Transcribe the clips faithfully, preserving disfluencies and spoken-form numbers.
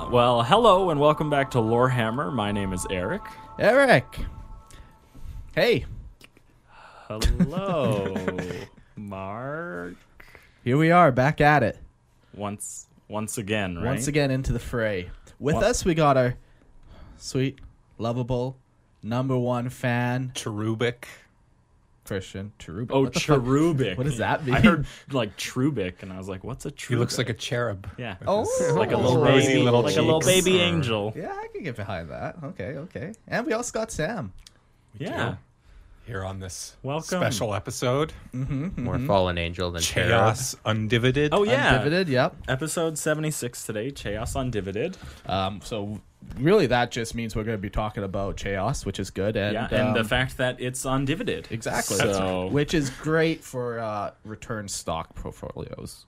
Well, hello and welcome back to Lorehammer. My name is Eric. Eric. Hey. Hello, Mark. Here we are, back at it. Once once again, right? Once again into the fray. With What? us, we got our sweet, lovable, number one fan, Cherubic. Christian Cherubic. Oh, What the fuck- cherubic. What does that mean? I heard like Trubic, and I was like, "What's a Trubic?" He looks like a cherub. yeah, Oh. like a Oh. little Rosy baby, little like a little cheeks. baby angel. Yeah, I can get behind that. Okay, okay. And we also got Sam. Yeah, Here on this Welcome. special episode, More fallen angel than cherub. Chaos Undivided. Oh yeah, Undivided, yep. episode seventy-six today. Chaos Undivided. Um, so really that just means we're going to be talking about Chaos, which is good. And, yeah, and the um, fact that it's undivided. Exactly. So, which is great for uh, return stock portfolios.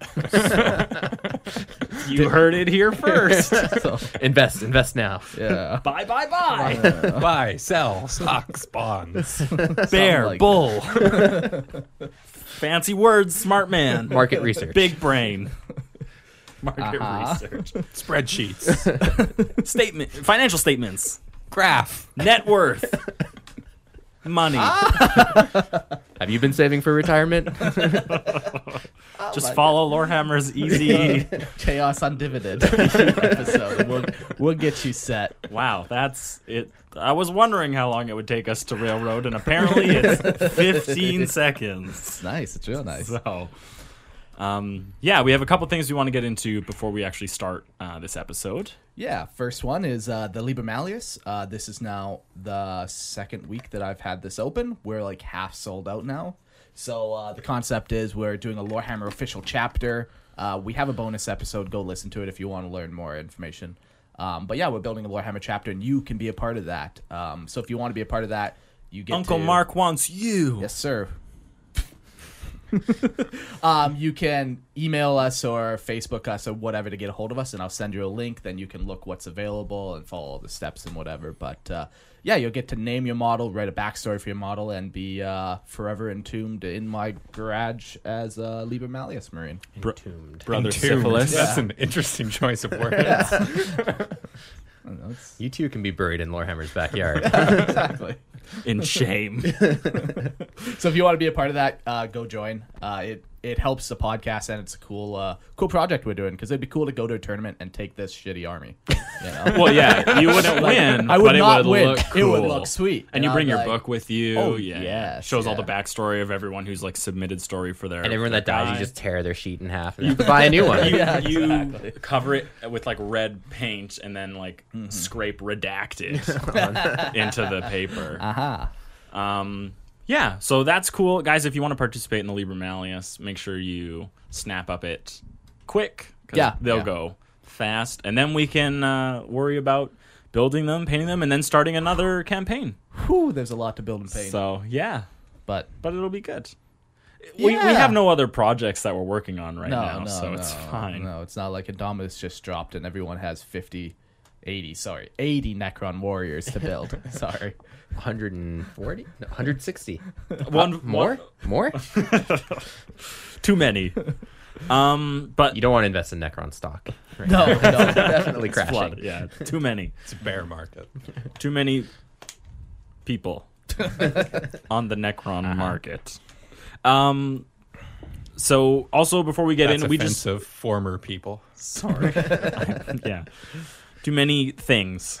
you heard it here first. So, Invest, invest now. yeah. Buy, buy, buy. Buy, sell, stocks, bonds. Bear, like bull. Fancy words, smart man. Market research. Big brain. Market Uh-huh. research. Spreadsheets. Statement, financial statements, Graph. net worth, money. Have you been saving for retirement? Just follow Lorehammer's easy. Chaos Undivided episode. We'll, we'll get you set. Wow, that's it. I was wondering how long it would take us to railroad, and apparently it's fifteen seconds. It's nice. It's real nice. So, um, yeah, we have a couple things we want to get into before we actually start uh, this episode. Yeah, first one is uh, the Liber Malleus. Uh, this is now the second week that I've had this open. We're like half sold out now. So uh, the concept is we're doing a Lorehammer official chapter. Uh, we have a bonus episode. Go listen to it if you want to learn more information. Um, but yeah, we're building a Lorehammer chapter, and you can be a part of that. Um, so if you want to be a part of that, you get Uncle to... Mark wants you. Yes, sir. um, you can email us or Facebook us or whatever to get a hold of us, and I'll send you a link. Then you can look what's available and follow all the steps and whatever. But uh, yeah, you'll get to name your model, write a backstory for your model, and be uh, forever entombed in my garage as a Liber Malleus Marine. Br- Entombed. Brother Entombed. Syphilis. That's an interesting choice of words. I don't know, it's- You too can be buried in Lorehammer's backyard. exactly. In shame. So if you want to be a part of that, uh, go join. Uh, it it helps the podcast, and it's a cool uh, cool project we're doing, because it'd be cool to go to a tournament and take this shitty army. You know? Well, yeah, you wouldn't win, I would but it not would win. look It cool. would look sweet. And you And bring I'm your like, book with you. oh, yeah, yes, shows all the yeah. backstory of everyone who's like submitted story for their And everyone their that dies, guy. you just tear their sheet in half and have to buy a new one. you, Yeah, you exactly. cover it with like red paint and then like Mm-hmm. scrape redacted into the paper. Aha. Um, yeah, so that's cool, guys. If you want to participate in the Liber Malleus, make sure you snap up it quick. 'Cause Yeah, they'll yeah. go fast, and then we can uh, worry about building them, painting them, and then starting another campaign. Whew, there's a lot to build and paint. So yeah, but but it'll be good. We, we Yeah. have no other projects that we're working on right no, now, no, so no, it's fine. No, it's not like Indominus just dropped and everyone has fifty, eighty, sorry, eighty Necron warriors to build. Sorry. one hundred forty? No, one hundred sixty. One More? More? too many. Um, but You don't want to invest in Necron stock. Right No, now. no. Definitely crashing. flood, yeah, too many, It's a bear market. too many people on the Necron Uh-huh. market. Um, so also before we get That's in, we just offensive former people. sorry, yeah, too many things.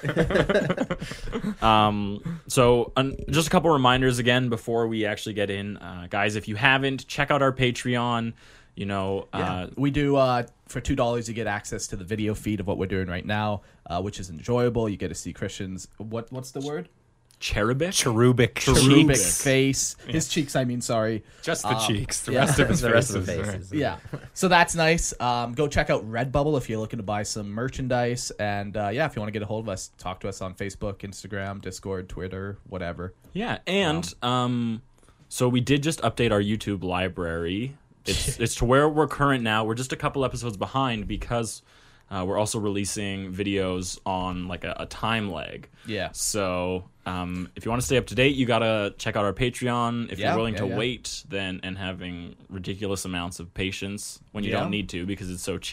um, so um, just a couple reminders again before we actually get in, uh, guys. If you haven't, check out our Patreon. You know, Yeah. uh, we do uh, for two dollars. You get access to the video feed of what we're doing right now, uh, which is enjoyable. You get to see Christian's what? What's the word? cherubic. Cherubic. Cherubic cheeks. face. His cheeks. I mean, sorry. Just the Um, cheeks. The yeah. rest of his the rest of faces. the right. faces. Yeah, so that's nice. Um, go check out Redbubble if you're looking to buy some merchandise, and uh, yeah, if you want to get a hold of us, talk to us on Facebook, Instagram, Discord, Twitter, whatever. Yeah, and um, so we did just update our YouTube library. It's it's to where we're current now. We're just a couple episodes behind because uh, we're also releasing videos on like a, a time lag. Yeah. So um, if you want to stay up to date, you gotta check out our Patreon. If Yeah, you're willing yeah, to yeah. wait, then and having ridiculous amounts of patience when you Yeah. don't need to because it's so cheap.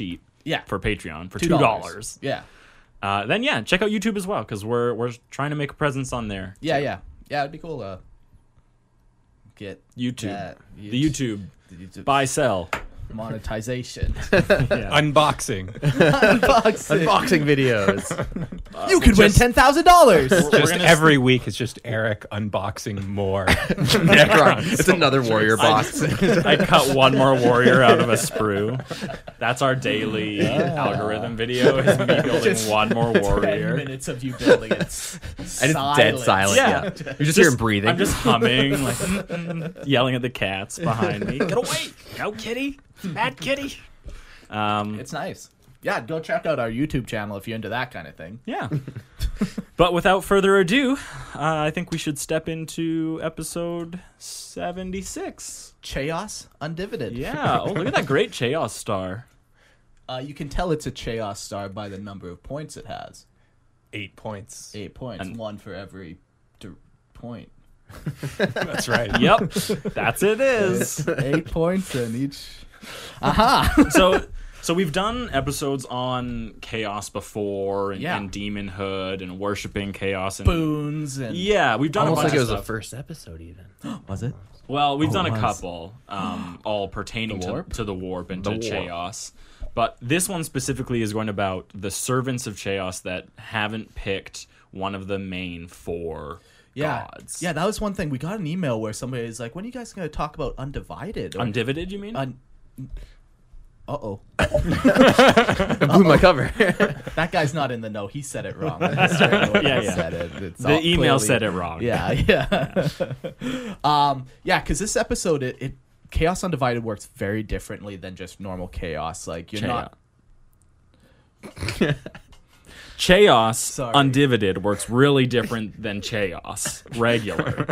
Yeah. for Patreon for two dollars. Yeah. Uh, then yeah, check out YouTube as well because we're we're trying to make a presence on there. Yeah, yeah. Yeah, it'd be cool to get YouTube, that. the YouTube, the YouTube buy sell. monetization. Yeah. Unboxing. Unboxing. Unboxing videos. You could win ten thousand dollars. We're Just gonna- every week is just Eric unboxing more. Necron. It's another warrior box. I cut one more warrior out of a sprue. That's our daily algorithm video. Is me building Just one more Ten warrior. minutes of you building it. s- And it's dead silent. Yeah. Yeah. You just, hear him breathing. I'm just humming, like yelling at the cats behind me. Get away! Go, kitty! Bad kitty! Um, It's nice. Yeah, go check out our YouTube channel if you're into that kind of thing. yeah. But without further ado, uh, I think we should step into episode seventy-six. Chaos Undivided. Yeah. Oh, look at that great Chaos star. Uh, you can tell it's a Chaos star by the number of points it has. Eight points. Eight points, And- one for every d- point. That's right. Yep. That's it is. Eight points in each. Aha! so so we've done episodes on chaos before and, Yeah. and demonhood and worshiping chaos and Boons and yeah, we've done Almost a like bunch it of was the stuff. first episode, even. was it? Well, we've Oh, done it a was. couple, um, all pertaining The to, warp? to the warp and The to warp. chaos. But this one specifically is going about the servants of chaos that haven't picked one of the main four Yeah, gods. yeah. That was one thing. We got an email where somebody is like, "When are you guys going to talk about Undivided?" Or, Undivided, you mean? Un- uh oh, I blew my cover. that guy's not in the know. He said it wrong. That's straight away Yeah, he yeah. Said it. It's the all email clearly- said it wrong. Yeah, yeah. um, yeah, because this episode, it, it Chaos Undivided works very differently than just normal chaos. Like you're Chaos. not. Chaos Sorry. Undivided works really different than Chaos regular.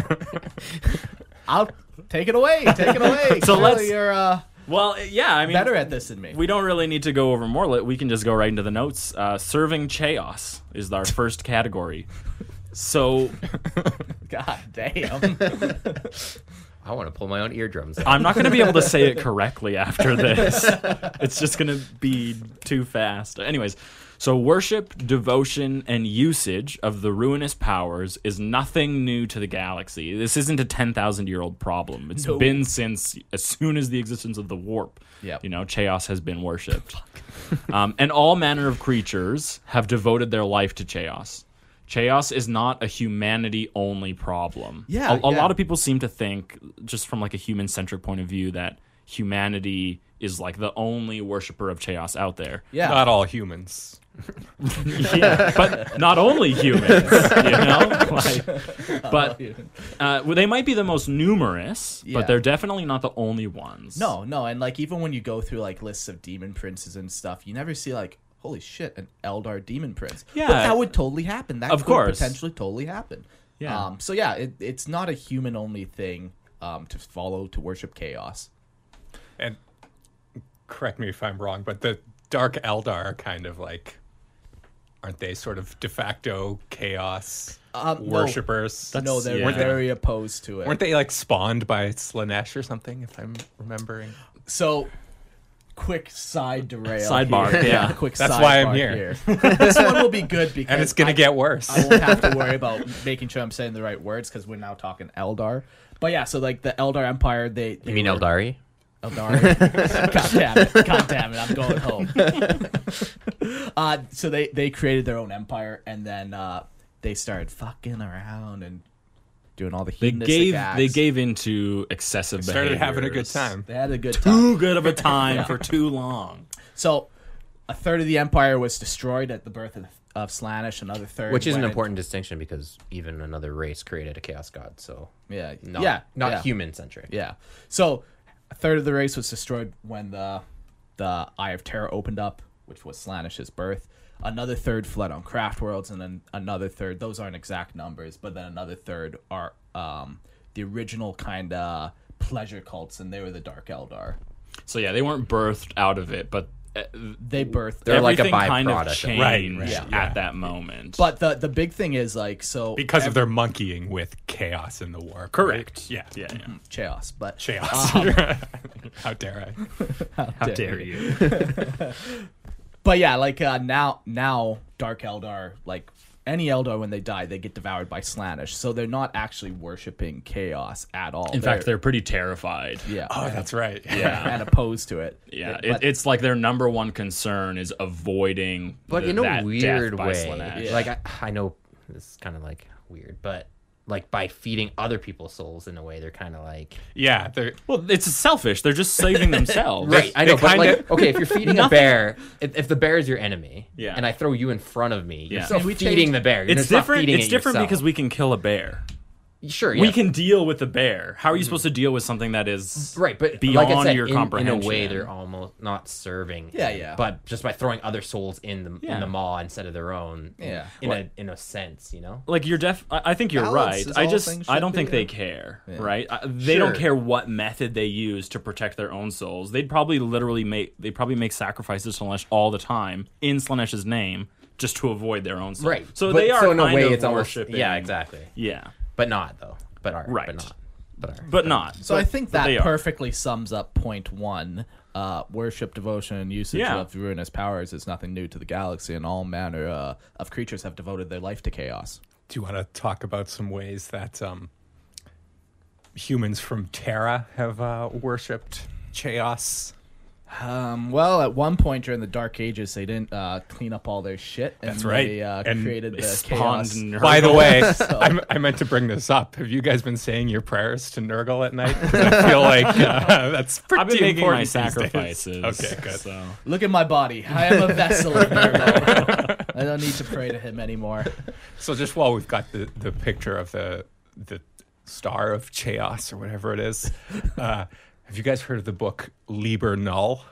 I'll take it away. Take it away. So Clearly let's- You're uh, Well, yeah, I mean, better at this than me. we don't really need to go over more. Let- We can just go right into the notes. Uh, serving Chaos is our first category. So God damn. I want to pull my own eardrums. I'm not going to be able to say it correctly after this. It's just going to be too fast. Anyways, so worship, devotion, and usage of the ruinous powers is nothing new to the galaxy. This isn't a ten thousand year old problem. It's No. been since as soon as the existence of the warp. Yep. You know, Chaos has been worshipped. um, and all manner of creatures have devoted their life to Chaos. Chaos is not a humanity-only problem. Yeah, a, a yeah. lot of people seem to think, just from like a human-centric point of view, that humanity is like the only worshiper of Chaos out there. Yeah. Not all humans. Yeah, but not only humans, you know. Like, but uh, well, they might be the most numerous, Yeah. but they're definitely not the only ones. No, no, and like even when you go through like lists of demon princes and stuff, you never see like, holy shit, an Eldar demon prince. Yeah. But that would totally happen. That Of could course. potentially totally happen. Yeah. Um, so yeah, it, it's not a human only thing um, to follow to worship chaos. And correct me if I'm wrong, but the Dark Eldar are kind of like, aren't they sort of de facto chaos Um, no. worshippers? no, they're yeah. very opposed to it. Weren't they like spawned by Slanesh or something, if I'm remembering? So, quick side derail. Sidebar, here. yeah. quick That's sidebar why I'm here. this one will be good because And it's going I- to get worse. I won't have to worry about making sure I'm saying the right words because we're now talking Eldar. But yeah, so like the Eldar Empire, they, they You mean were- Eldari? Eldar. God damn it! God damn it! I'm going home. uh, so they they created their own empire, and then uh, they started fucking around and doing all the They hedonistic gave acts. they gave into excessive Started behaviors. having a good time. They had a good time. Too good of a time Yeah. for too long. So a third of the empire was destroyed at the birth of, of Slaanesh. Another third, Which is an went- important distinction because even another race created a chaos god, so Yeah, not, yeah, not yeah. human centric. Yeah. So a third of the race was destroyed when the the Eye of Terror opened up, which was Slaanesh's birth. Another third fled on craft worlds, and then another third. Those aren't exact numbers, but then another third are um, the original kind of pleasure cults, and they were the Dark Eldar. So yeah, they weren't birthed out of it, but uh, They birthed. They're like a everything kind of byproduct of it. changed Right, right, at yeah. that moment. But the the big thing is like so Because of ev- their monkeying with chaos in the war. correct. Yeah. yeah, yeah. chaos, but Chaos. Um, How dare I? How dare you? But yeah, like uh, now, now Dark Eldar, like any Eldar when they die, they get devoured by Slaanesh. So they're not actually worshiping chaos at all. In fact, they're pretty terrified. yeah, Oh, that's right. Yeah. and opposed to it. Yeah, But- it, it's like their number one concern is avoiding But the- in a that weird death by way, Slaanesh. Yeah. like I, I know this is kind of like weird, but like by feeding other people's souls in a way, they're kind of like Yeah, they're Well, it's selfish. They're just saving themselves. right. I they know, but kinda- like okay, if you're feeding a bear, if, if the bear is your enemy, Yeah. and I throw you in front of me, you're Yeah. still And we feeding change- the bear. You're It's just not different. feeding It's it different yourself. because we can kill a bear. sure, yeah. We can deal with the bear. How are you supposed to deal with something that is Right, but beyond like I said, your in, comprehension? in a way, they're almost not serving. Yeah, him, yeah. But just by throwing other souls in the Yeah. in the maw instead of their own. Yeah. In What? a in a sense, you know. like you're def. I I think you're Balance right. is I all just things I should don't be, think yeah. they care. Right? I, they Sure. don't care what method they use to protect their own souls. They'd probably literally make they probably make sacrifices to Slaanesh all the time in Slaanesh's name just to avoid their own soul. Right. So But- they are so in a kind way, of it's almost worshiping. yeah, exactly. Yeah, But not though. But are Right. But not. But are. but not. So I think but they that are. perfectly sums up point one. Uh, worship, devotion, and usage Yeah. of ruinous powers is nothing new to the galaxy, and all manner uh, of creatures have devoted their life to chaos. Do you want to talk about some ways that um, humans from Terra have uh, worshipped chaos? Um, well, at one point during the Dark Ages, they didn't uh, clean up all their shit, and That's right. they uh, And created They the spawned chaos. Nurgle. By the way, I'm, I meant to bring this up. Have you guys been saying your prayers to Nurgle at night? 'Cause I feel like uh, that's pretty I've been making my important these days. sacrifices. Okay, good. So. Look at my body. I am a vessel of Nurgle. I don't need to pray to him anymore. So just while we've got the, the picture of the the star of chaos or whatever it is, uh, have you guys heard of the book Liber Null?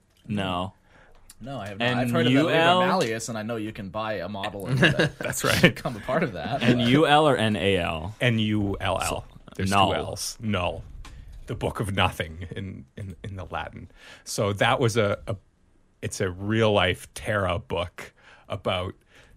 No. No, I have not. And I've heard of U the L? Liber Malleus, and I know you can buy a model and that That's right. become a part of that. N U L or N A L? N U L L. There's null. two L's. Null. The book of nothing in, in, in the Latin. So that was a, a it's a real life Terra book about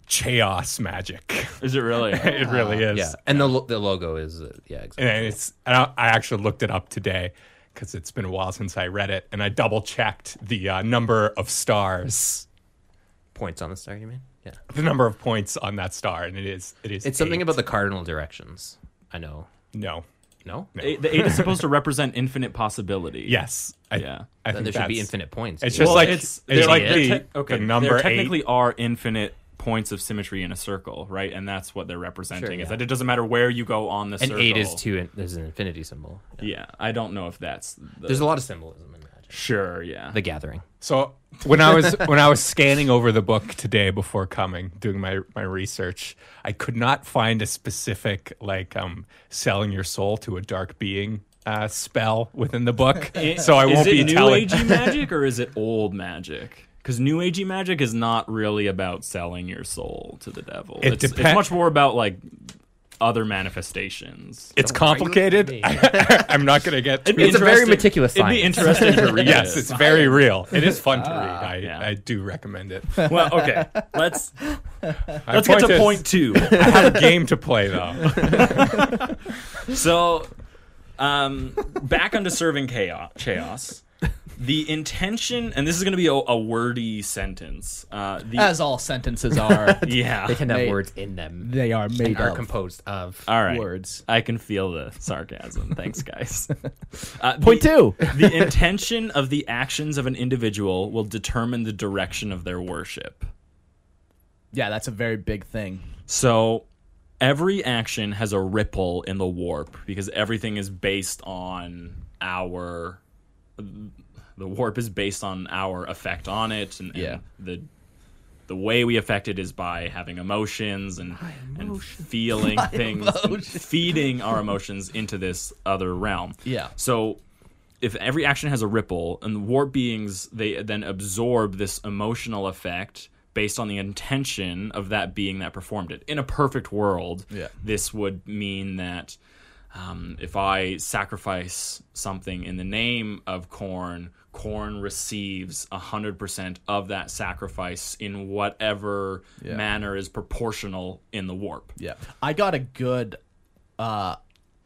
chaos magic. Is it really? It really is. Yeah, and the lo- the logo is uh, yeah exactly. And it's and I I actually looked it up today because it's been a while since I read it, and I double checked the uh, number of stars, Points on the star, you mean? Yeah. the number of points on that star, and it is it is. It's something eight. about the cardinal directions. I know. no. No. No. Eight- the eight is supposed to represent infinite possibility. Yes. I, Yeah. I Then think there should be that's- infinite points. It's dude. just Well, like it's, it's they're like they're the, te- okay, the number there eight. technically are infinite points of symmetry in a circle, right? And that's what they're representing. Sure, Is yeah. that it doesn't matter where you go on the and circle. eight is two. In, there's an infinity symbol. Yeah. Yeah, I don't know if that's. The, There's a lot of symbolism in magic. Sure, yeah. The Gathering. So when I was when I was scanning over the book today before coming, doing my, my research, I could not find a specific like um selling your soul to a dark being uh, spell within the book. So I is won't it be new telling. agey magic or is it old magic? Because new agey magic is not really about selling your soul to the devil. It it's, it's depen- much more about like other manifestations. It's Don't argue with complicated. me. I'm not going to get. It'd be too- It's a very interesting- meticulous It'd be science. interesting to read. Yes, it. it's very real. It is fun to read. I, yeah. I do recommend it. Well, okay. Let's My let's get to is, point two. I have a game to play though. So, um, back onto serving chaos. chaos. The intention, and this is going to be a, a wordy sentence. Uh, the, As all sentences are, yeah. They tend to have Made- words in them. they are and made are of composed of. All right. words. I can feel the sarcasm. Thanks, guys. Uh, Point the, two. The intention of the actions of an individual will determine the direction of their worship. Yeah, that's a very big thing. So every action has a ripple in the warp because everything is based on our. The warp is based on our effect on it, and, and Yeah. the the way we affect it is by having emotions and and feeling things, and feeding our emotions into this other realm. Yeah. So if every action has a ripple, and the warp beings they then absorb this emotional effect based on the intention of that being that performed it. In a perfect world, Yeah. this would mean that um, if I sacrifice something in the name of Khorne, Khorne receives one hundred percent of that sacrifice in whatever Yeah. manner is proportional in the warp. Yeah. I got a good uh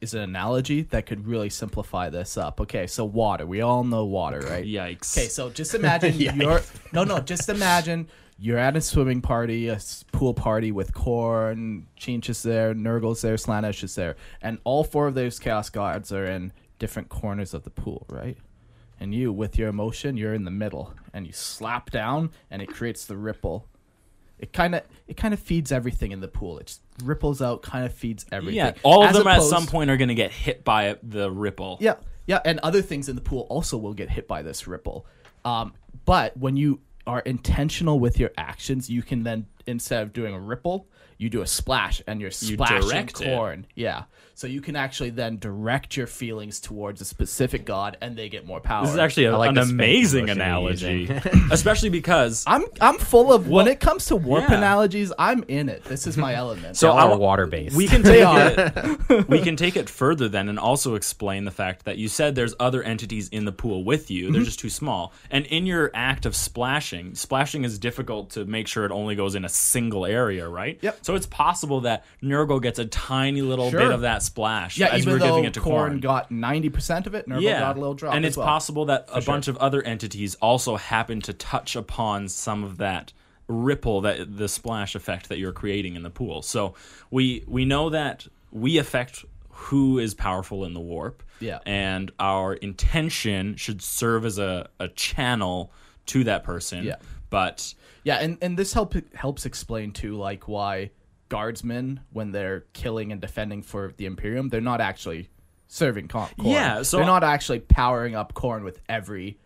is an analogy that could really simplify this up. Okay, so water. We all know water, right? Yikes. Okay, so just imagine you're no, no. Just imagine you're at a swimming party, a s- pool party with Korn, Chinch is there, Nurgle's there, Slaanesh is there, and all four of those Chaos Gods are in different corners of the pool, right? And you, with your emotion, you're in the middle, and you slap down, and it creates the ripple. It kind of it kind of feeds everything in the pool. It just ripples out, kind of feeds everything. Yeah, all of As them at opposed- some point are going to get hit by the ripple. Yeah, yeah, and other things in the pool also will get hit by this ripple. Um, but when you are intentional with your actions, you can then, instead of doing a ripple, you do a splash, and you're You splashing direct it. corn. Yeah, so you can actually then direct your feelings towards a specific god, and they get more power. This is actually a, I like an the spanking amazing motion you're analogy, using. especially because I'm I'm full of when it comes to warp yeah. analogies. I'm in it. This is my element. So All I are wa- water based. we can They take are. it we can take it further then and also explain the fact that you said there's other entities in the pool with you. Mm-hmm. They're just too small. And in your act of splashing, splashing is difficult to make sure it only goes in a single area, right? Yep. So it's possible that Nurgle gets a tiny little Sure. bit of that splash Yeah, as even we're though giving it to Korn Korn. got ninety percent of it, Nurgle got a little drop. And as it's well. possible that a sure. bunch of other entities also happen to touch upon some of that ripple, that the splash effect that you're creating in the pool. So we we know that we affect who is powerful in the warp. Yeah. And our intention should serve as a, a channel to that person. Yeah. But Yeah, and, and this help helps explain too, like why guardsmen, when they're killing and defending for the Imperium, they're not actually serving Korn. Yeah, so- they're not actually powering up Korn with every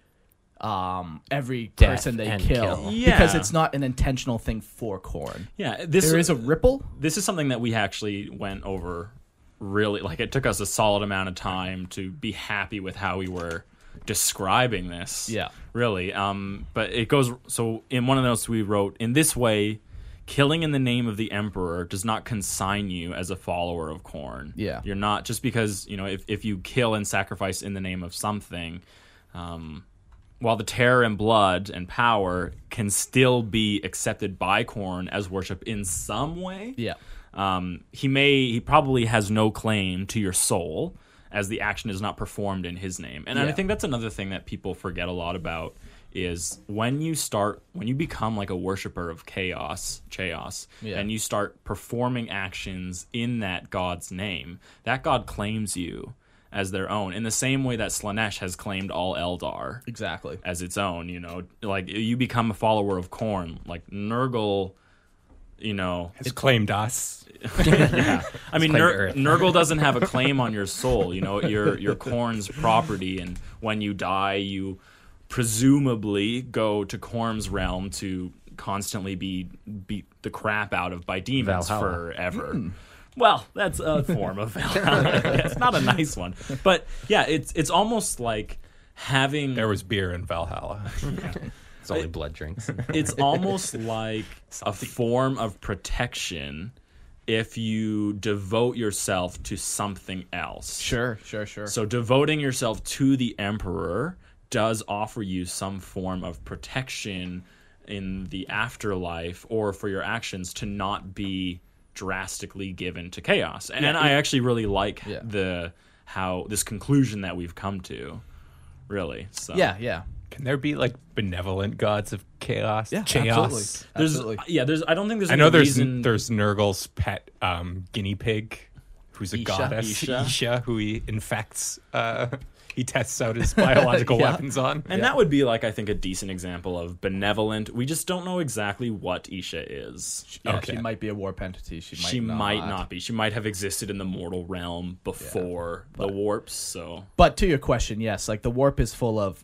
um every Death person they and kill, kill. Yeah. because it's not an intentional thing for Korn. yeah, this There is a ripple. this is something that we actually went over really, like, it took us a solid amount of time to be happy with how we were describing this. Yeah. Really. Um, but it goes, so in one of the notes we wrote, in this way, killing in the name of the Emperor does not consign you as a follower of Korn. Yeah. You're not, just because, you know, if, if you kill and sacrifice in the name of something, um, while the terror and blood and power can still be accepted by Korn as worship in some way, Yeah. um, he may, he probably has no claim to your soul, as the action is not performed in his name. And I Yeah. think that's another thing that people forget a lot about, is when you start, when you become like a worshiper of chaos, chaos, Yeah. and you start performing actions in that god's name, that god claims you as their own, in the same way that Slaanesh has claimed all Eldar Exactly. as its own. You know, like, you become a follower of Korn, like Nurgle, you know, Has claimed us. yeah. I mean, claim Nur- Earth. Nurgle doesn't have a claim on your soul. You know, your your Korn's property, and when you die, you presumably go to Korn's realm to constantly be beat the crap out of by demons Valhalla. forever. Well, that's a form of Valhalla. Yeah, it's not a nice one, but yeah, it's it's almost like having There was beer in Valhalla. It's only blood drinks. it's almost like a form of protection if you devote yourself to something else. Sure. Sure. Sure. So devoting yourself to the Emperor does offer you some form of protection in the afterlife, or for your actions to not be drastically given to chaos. And, Yeah, I it- actually really like Yeah. the how this conclusion that we've come to. Really. So yeah. Yeah. Can there be like benevolent gods of chaos? Yeah. Chaos. Absolutely. There's Absolutely. yeah, there's I don't think there's I any know there's reason there's Nurgle's pet um, guinea pig, who's a Isha. goddess, Isha. who he infects. Uh, he tests out his biological Yeah. weapons on. And that would be, like, I think, a decent example of benevolent. We just don't know exactly what Isha is. Yeah, Okay. she might be a warp entity. She might She not. might not be. She might have existed in the mortal realm before the warps. So But to your question, yes, like the warp is full of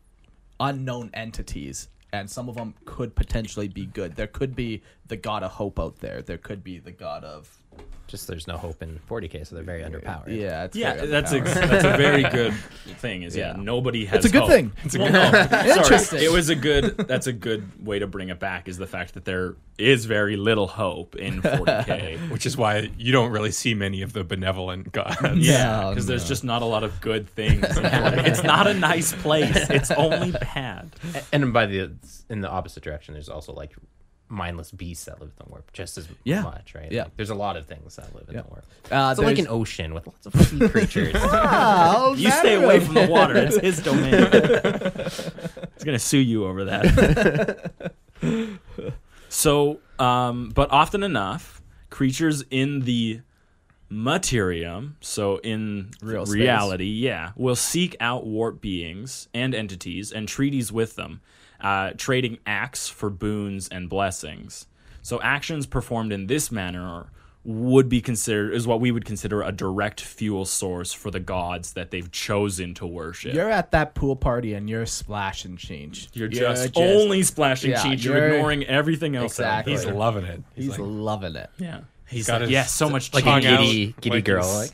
unknown entities, and some of them could potentially be good. There could be the god of hope out there. There could be the god of Just there's no hope in forty K, so they're very underpowered. yeah. It's yeah, very that's a, underpowered. that's a very good thing. Is yeah, Yeah. nobody has. It's a good hope. thing. Well, no, sorry, Interesting. it was a good. That's a good way to bring it back. Is the fact that there is very little hope in forty K. Which is why you don't really see many of the benevolent gods. Yeah, No, because there's no. just not a lot of good things. It's not a nice place. It's only bad. And by the in the opposite direction, there's also like mindless beasts that live in the warp just as Yeah. much, right? Yeah. Like, there's a lot of things that live in Yeah. the warp. Uh, It's like there's- an ocean with lots of sea creatures. Oh, You stay away from the water. It's his domain. He's gonna sue you over that. So, um, but often enough, creatures in the materium, so in Real space. reality, yeah, will seek out warp beings and entities and treaties with them, uh, trading acts for boons and blessings. So actions performed in this manner would be considered is what we would consider a direct fuel source for the gods that they've chosen to worship. You're at that pool party and you're splash and change. You're just, only splashing Yeah, cheats. You're, you're- ignoring everything else. Exactly. He's loving it. He's, He's like, loving it. Yeah. He's got like, his- yeah, so much like cheating. a Hung out giddy, giddy like girl. his-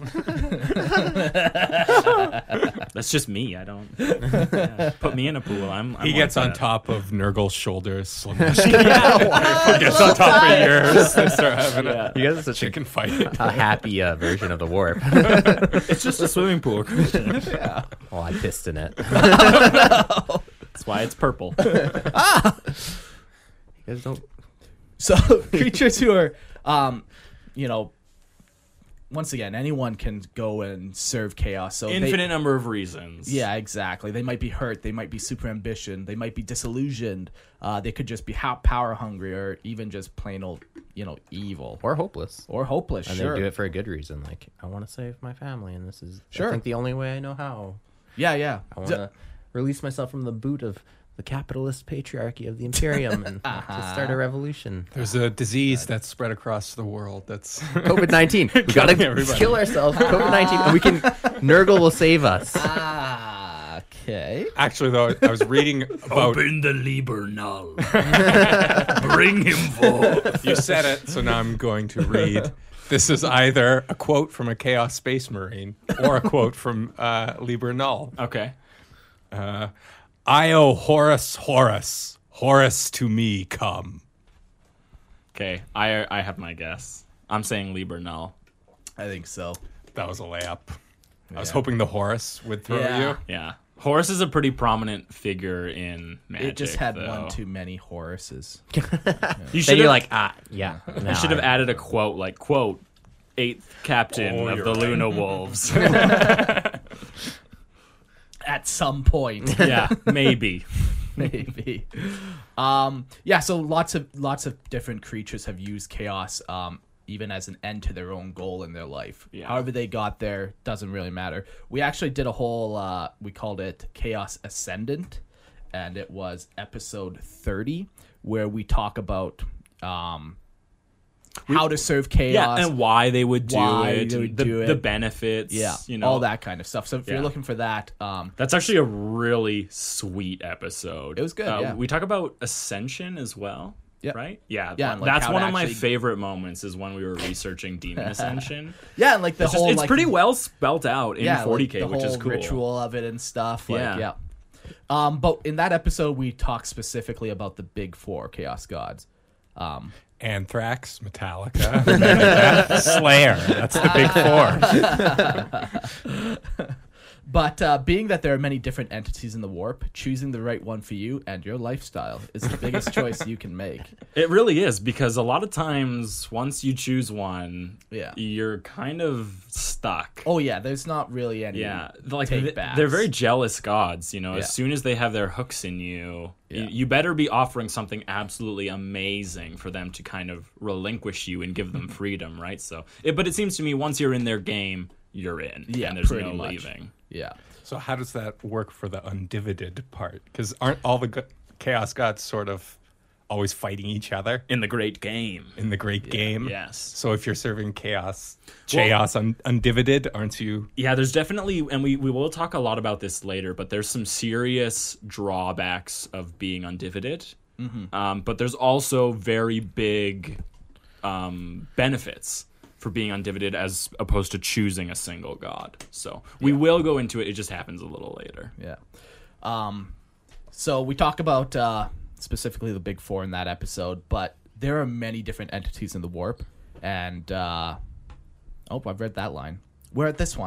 Like, That's just me. I don't yeah. Put me in a pool. I'm. I'm he like gets on that. top of Nurgle's shoulders. Slim yeah, gets on top of yours. They start having Yeah. a you guys are such a, chicken fight. a happy uh, version of the warp. It's just a swimming pool. Yeah. Well, I pissed in it. That's why it's purple. You guys don't. So creatures who are, um, you know, once again, anyone can go and serve chaos. So they- Infinite number of reasons. yeah, exactly. They might be hurt. They might be super ambition. They might be disillusioned. Uh, they could just be ha- power hungry, or even just plain old, you know, evil Or hopeless. or hopeless. And sure. they do it for a good reason. Like, I want to save my family, and this is, Sure. I think, the only way I know how. Yeah, yeah. I want to release myself from the boot of the capitalist patriarchy of the Imperium and to start a revolution. There's a disease that's spread across the world. That's COVID nineteen. We gotta everybody. kill ourselves. COVID nineteen. And we can. Nurgle will save us. Ah, okay. actually though. I was reading about. Open the Liber Null. Bring him forth. You said it, so now I'm going to read. This is either a quote from a Chaos Space Marine or a quote from uh, Liber Null. Okay. Uh, Io Horus Horus, Horus to me come. Okay. I I have my guess. I'm saying Liber Null. I think so. That was a layup. I was Yeah. hoping the Horus would throw Yeah. you. Yeah. Horus is a pretty prominent figure in Magic. It just had though. one too many Horuses. You Then should you're have like, ah, yeah. I now should have I- added a quote like quote eighth captain Oh, of you're the right. Luna Wolves. At some point. Yeah, maybe. Maybe. Um, yeah, so lots of lots of different creatures have used chaos um, even as an end to their own goal in their life. Yeah. However they got there doesn't really matter. We actually did a whole uh, we called it Chaos Ascendant, and it was episode thirty where we talk about um, how to serve chaos. Yeah, and why they would do Why it, they would the, do it. the benefits, yeah, you know, all that kind of stuff. So if Yeah. you're looking for that, um, That's actually a really sweet episode. It was good, Uh, yeah. We talk about ascension as well. Yeah. Right? Yeah. Yeah, one- and, like, that's how one to of my actually- favorite moments is when we were researching demon ascension. yeah, and like the It's, just- whole it's like, pretty well spelt out in yeah, forty like K, the which is whole cool. ritual of it and stuff. Like, Yeah. yeah. Um, but in that episode, we talked specifically about the big four chaos gods. Um, Anthrax, Metallica, Megadeth, Slayer. That's the big four. but uh, being that there are many different entities in the warp, choosing the right one for you and your lifestyle is the biggest choice you can make. It really is, because a lot of times once you choose one, Yeah. you're kind of stuck. Oh yeah, there's not really any. Yeah, like take th- backs. they're very jealous gods. You know, Yeah. as soon as they have their hooks in you, Yeah. you, you better be offering something absolutely amazing for them to kind of relinquish you and give them freedom, right? So, it, but it seems to me once you're in their game, you're in. Yeah, and there's pretty no much. leaving. Yeah. So how does that work for the undivided part? Because aren't all the go- chaos gods sort of always fighting each other In the great game, in the great game? yes. So if you're serving chaos, chaos un- undivided, aren't you? Yeah, there's definitely, and we, we will talk a lot about this later, but there's some serious drawbacks of being undivided. Mm-hmm. Um, but there's also very big um, benefits for being undivided as opposed to choosing a single god. So we will go into it. It just happens a little later. Yeah. Um, so we talk about uh, specifically the big four in that episode, but there are many different entities in the warp. And, uh, oh, I've read that line. We're at this one.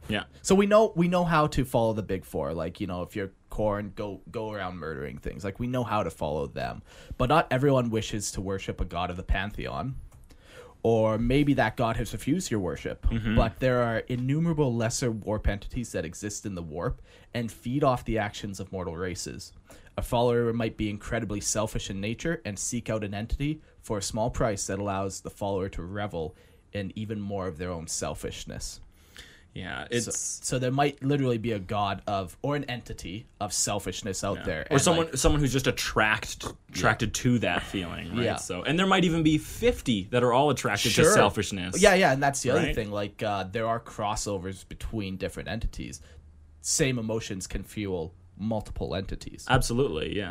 Yeah. So we know we know how to follow the big four. Like, you know, if you're Khorne, go go around murdering things. Like, we know how to follow them. But not everyone wishes to worship a god of the pantheon. Or maybe that god has refused your worship. Mm-hmm. But there are innumerable lesser warp entities that exist in the warp and feed off the actions of mortal races. A follower might be incredibly selfish in nature and seek out an entity for a small price that allows the follower to revel in even more of their own selfishness. Yeah, it's So, so there might literally be a god of, or an entity of selfishness out yeah. there. or and, someone like, someone who's just attract attracted to that feeling, right? Yeah. So, and there might even be fifty that are all attracted to Sure. selfishness. Yeah, yeah, and that's the other Right? thing. Like, uh, there are crossovers between different entities. Same emotions can fuel multiple entities. Absolutely, yeah.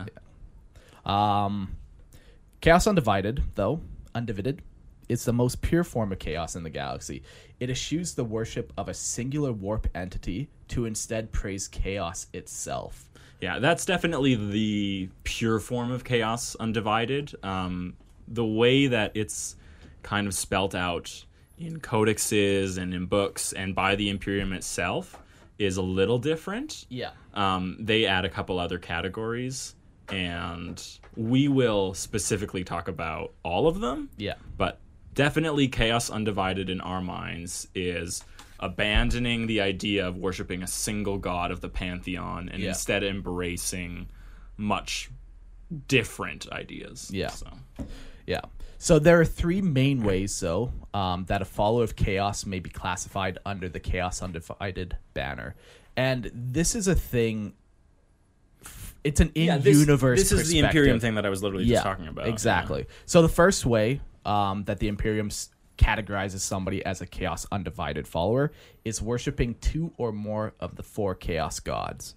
Um, Chaos Undivided, though, undivided, is the most pure form of chaos in the galaxy. It eschews the worship of a singular warp entity to instead praise chaos itself. Yeah, that's definitely the pure form of Chaos Undivided. Um, the way that it's kind of spelt out in codexes and in books and by the Imperium itself is a little different. Yeah. Um, they add a couple other categories, and we will specifically talk about all of them. Yeah. But definitely Chaos Undivided in our minds is abandoning the idea of worshiping a single god of the pantheon and Yeah. instead embracing much different ideas. Yeah. So. Yeah. So there are three main ways, though, um, that a follower of chaos may be classified under the Chaos Undivided banner. And this is a thing, it's an in-universe This, this is the perspective. Imperium thing that I was literally Yeah, just talking about. exactly. So the first way um, that the Imperium s- categorizes somebody as a Chaos Undivided follower is worshiping two or more of the four Chaos gods.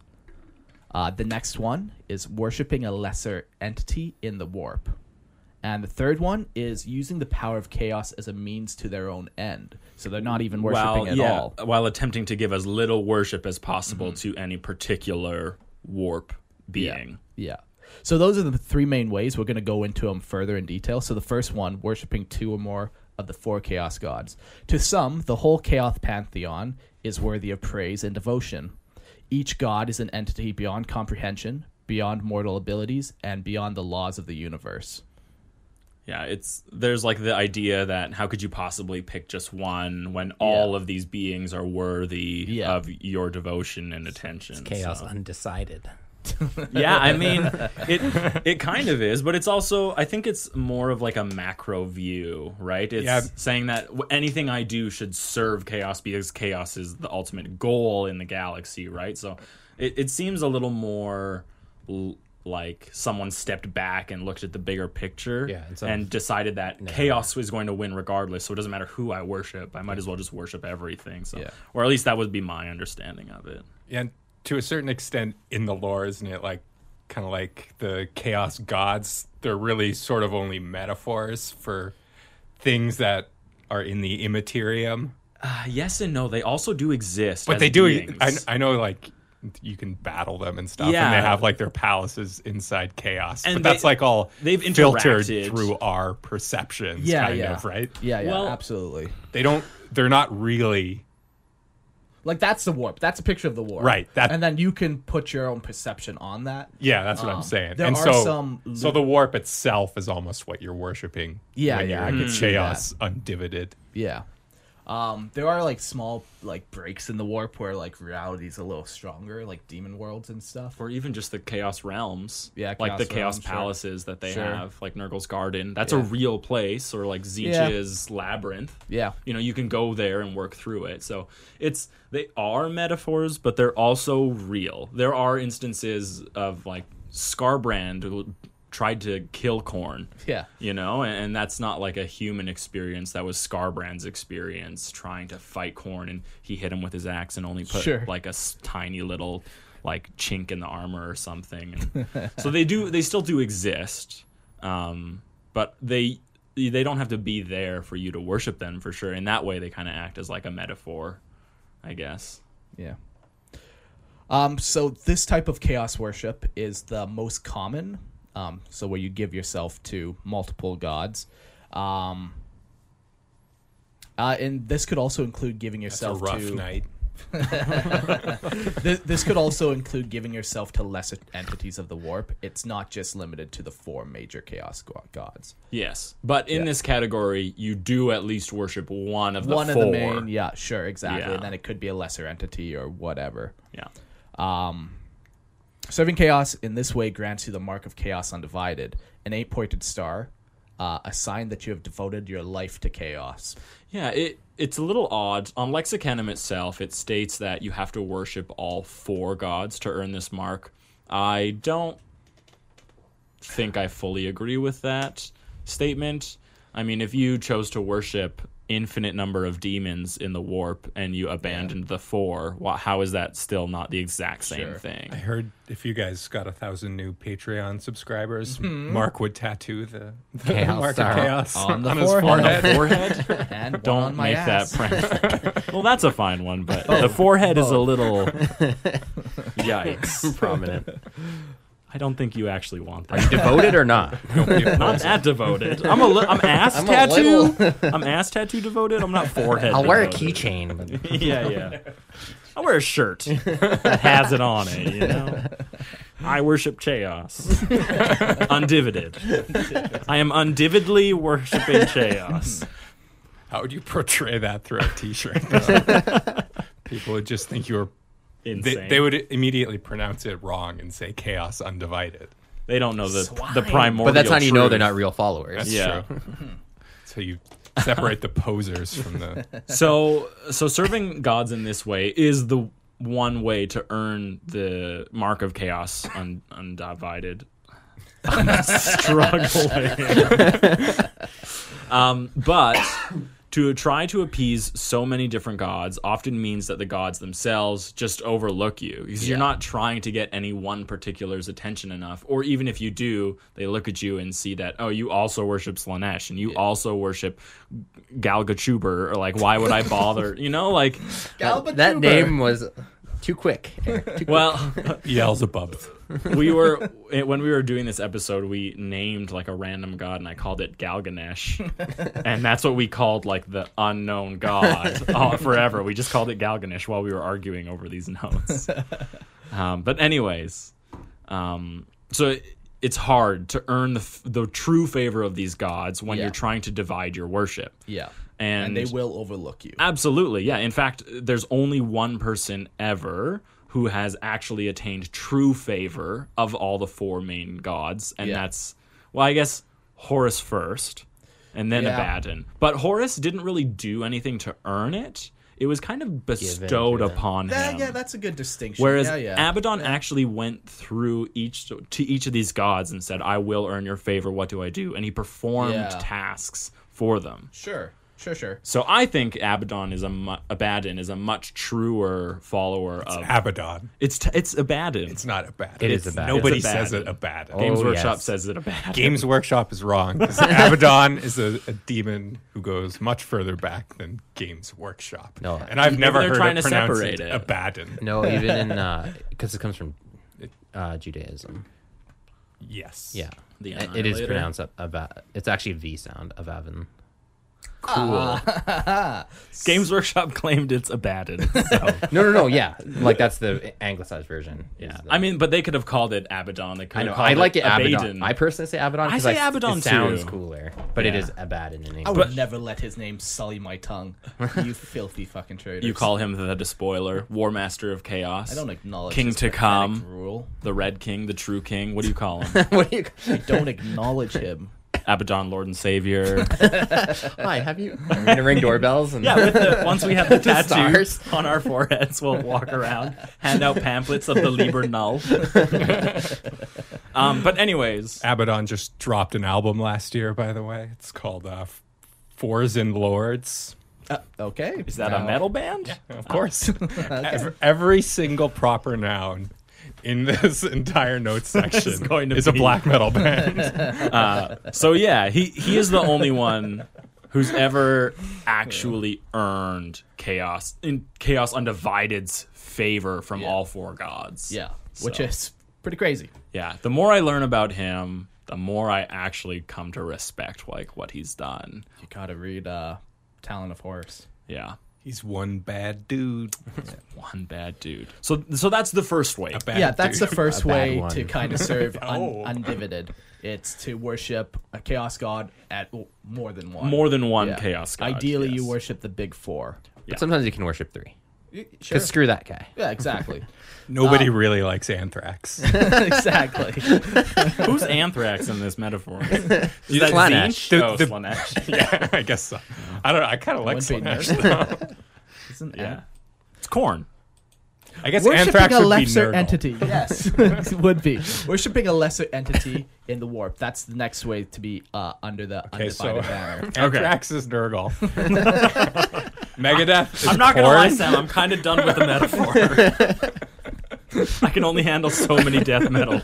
Uh, the next one is worshiping a lesser entity in the warp. And the third one is using the power of chaos as a means to their own end. So they're not even worshiping while, at yeah, all. while attempting to give as little worship as possible Mm-hmm. to any particular warp being. Yeah. So those are the three main ways. We're going to go into them further in detail. So the first one, worshiping two or more of the four chaos gods. To some, the whole chaos pantheon is worthy of praise and devotion. Each god is an entity beyond comprehension, beyond mortal abilities, and beyond the laws of the universe. Yeah, it's there's like the idea that how could you possibly pick just one when all Yeah. of these beings are worthy Yeah. of your devotion and attention. Chaos so. undecided. Yeah, I mean, it it kind of is, but it's also I think it's more of like a macro view, right? It's Yeah. saying that w- anything I do should serve chaos because chaos is the ultimate goal in the galaxy, right? So it it seems a little more l- like someone stepped back and looked at the bigger picture Yeah, and some- and decided that chaos was going to win regardless, so it doesn't matter who I worship. I might as well just worship everything. So, Yeah. or at least that would be my understanding of it. And to a certain extent in the lore, isn't it like kind of like the chaos gods? They're really sort of only metaphors for things that are in the immaterium. Uh, yes and no. They also do exist, But as they do. beings. I, I know, like you can battle them and stuff, Yeah. and they have like their palaces inside chaos. And but they- that's like all they've filtered interacted. through our perceptions, Yeah, kind yeah. of, right? Yeah, yeah, Well- absolutely. They don't. They're not really. Like, that's the warp. That's a picture of the warp. Right, that- and then you can put your own perception on that. Yeah, that's what Um, I'm saying. there and are so, some li- so the warp itself is almost what you're worshiping. Yeah, when yeah, you're I in could see chaos undivided. Yeah. Um, there are like small like breaks in the warp where like reality's a little stronger, like demon worlds and stuff. or even just the chaos realms. Yeah, like the Chaos chaos Realms, sure. palaces that they Sure. have, like Nurgle's Garden. That's Yeah. a real place, or like Zeech's Labyrinth. Yeah. You know, you can go there and work through it. So it's they are metaphors, but they're also real. There are instances of like Scarbrand who tried to kill Khorne. Yeah. You know, and, and that's not like a human experience. That was Scarbrand's experience trying to fight Khorne, and he hit him with his axe and only put Sure. like a s- tiny little like chink in the armor or something. And so they do, they still do exist, um, but they they don't have to be there for you to worship them for sure. In that way, they kind of act as like a metaphor, I guess. Yeah. Um, so this type of chaos worship is the most common. Um, so where you give yourself to multiple gods. Um, uh, and this could also include giving It's a yourself rough to night. this, this could also include giving yourself to lesser entities of the warp. It's not just limited to the four major chaos go- gods. Yes, but in Yeah. this category, you do at least worship one of the One four. of the main, yeah, sure, exactly. Yeah. And then it could be a lesser entity or whatever. Yeah. Um, serving chaos in this way grants you the mark of chaos undivided, an eight-pointed star, uh, a sign that you have devoted your life to chaos. Yeah, it it's a little odd. On Lexicanum itself, it states that you have to worship all four gods to earn this mark. I don't think I fully agree with that statement. I mean, if you chose to worship infinite number of demons in the warp and you abandoned the four, wha how is that still not the exact same Sure. thing? I heard if you guys got a thousand new Patreon subscribers, Mm-hmm. Mark would tattoo the, the Chaos mark star of chaos on the his forehead. On forehead. the forehead? And one Don't on my make ass. that print. Well, that's a fine one, but the forehead is a little yikes. Prominent. I don't think you actually want that. Devoted or not? Not that devoted. I'm a li- I'm ass I'm a tattoo. I'm ass tattoo devoted. I'm not forehead. I'll wear a devoted. keychain. but- Yeah, yeah. I'll wear a shirt that has it on it. You know. I worship chaos. Undivided. I am undividedly worshiping chaos. How would you portray that through a T-shirt? People would just think you were. Insane. They, they would immediately pronounce it wrong and say chaos undivided. They don't know the Swine. the primordial. But that's how you know truth. they're not real followers. That's Yeah. true. So you separate the posers from the. So, so serving gods in this way is the one way to earn the mark of chaos un, undivided. I'm struggling. um, but to try to appease so many different gods often means that the gods themselves just overlook you because you're Yeah. not trying to get any one particular's attention enough. Or even if you do, they look at you and see that, oh, you also worship Slanesh and you also worship Galgachuber, or like, why would I bother? You know, like, Galba That Tuber. name was too quick. Eric, too quick. well, Yells above. we were when we were doing this episode, we named like a random god, and I called it Galganesh, and that's what we called like the unknown god uh, forever. We just called it Galganesh while we were arguing over these notes. Um, but anyways, um, so it, it's hard to earn the f- the true favor of these gods when Yeah. you're trying to divide your worship. Yeah. And, And they will overlook you. Absolutely, yeah. In fact, there's only one person ever who has actually attained true favor of all the four main gods, and Yeah. that's, well, I guess Horus first, and then Yeah. Abaddon. But Horus didn't really do anything to earn it. It was kind of bestowed to them. upon That- him. yeah, that's a good distinction. Whereas yeah, yeah. Abaddon actually went through each to each of these gods and said, "I will earn your favor. What do I do?" And he performed Yeah. tasks for them. Sure, sure, sure. So I think Abaddon is a mu- Abaddon is a much truer follower of Abaddon. it's t- it's Abaddon. It's not Abaddon. It is It's- Abaddon. Nobody It's says it Abaddon. Abaddon. Games Oh, Workshop yes. says it Abaddon. Games Workshop is wrong. 'Cause Abaddon is a, a demon who goes much further back than Games Workshop. No. And I've Maybe never they're heard trying it to pronounced separate it. Abaddon. No, even in because it comes from uh, Judaism. Yes. Yeah, The it it is Annihilator? pronounced Ava. It's actually a V sound, Avavin. Cool. Games Workshop claimed it's Abaddon. So, No, no, no. Yeah, like that's the anglicized version. is yeah. the- I mean, but they could have called it Abaddon. They could I have know. called I like it Abaddon. Abaddon. I personally say Abaddon. I 'cause say I- Abaddon It sounds too. cooler, but it Yeah. is Abaddon in I English. would never let his name sully my tongue. You filthy fucking traitors. You call him the Despoiler, War Master of Chaos. I don't acknowledge King his to pathetic come. rule. The Red King, the True King. What do you call him? What do you? I don't acknowledge him. Abaddon, Lord and Savior. Hi, have you? I'm gonna ring doorbells and Yeah, with the, once we have the The tattoos stars. on our foreheads, we'll walk around, hand out pamphlets of the Liber Null. um, but anyways, Abaddon just dropped an album last year, by the way. It's called uh, Fours and Lords. Uh, okay. is that a Now- metal band? Of course. every, every single proper noun in this entire notes section is, going to a be- black metal band. Uh, so yeah, he he is the only one who's ever actually earned chaos in Chaos Undivided's favor from Yeah. all four gods. Yeah, which So, is pretty crazy. yeah. The more I learn about him, the more I actually come to respect like what he's done. You gotta read uh, Talon of Horus. Yeah. He's one bad dude. One bad dude. So so that's the first way. A bad Yeah, that's dude. the first A bad way one. to kind of serve un- Oh. undivided. It's to worship a chaos god at well, more than one. More than one Yeah. chaos god. Ideally, you yes. worship the big four. Yeah. But sometimes you can worship three. Sure. Because screw that guy. Yeah, exactly. Nobody Um, really likes Anthrax. exactly. Who's Anthrax in this metaphor? Is that Slanesh. Zinch? The- Oh, the- Slanesh. yeah, I guess so. I don't know. I kind of like Wouldn't be Slanesh. nerd. Isn't Yeah. Ant- It's corn. I guess Worshipping Anthrax a would be lesser Nurgle. entity. Yes, would be worshipping a lesser entity in the warp. That's the next way to be uh, under the Okay, so undivided banner. Anthrax is Nurgle. Megadeth is I'm not gonna lie, corn. Sam. I'm kind of done with the metaphor. I can only handle so many death metals.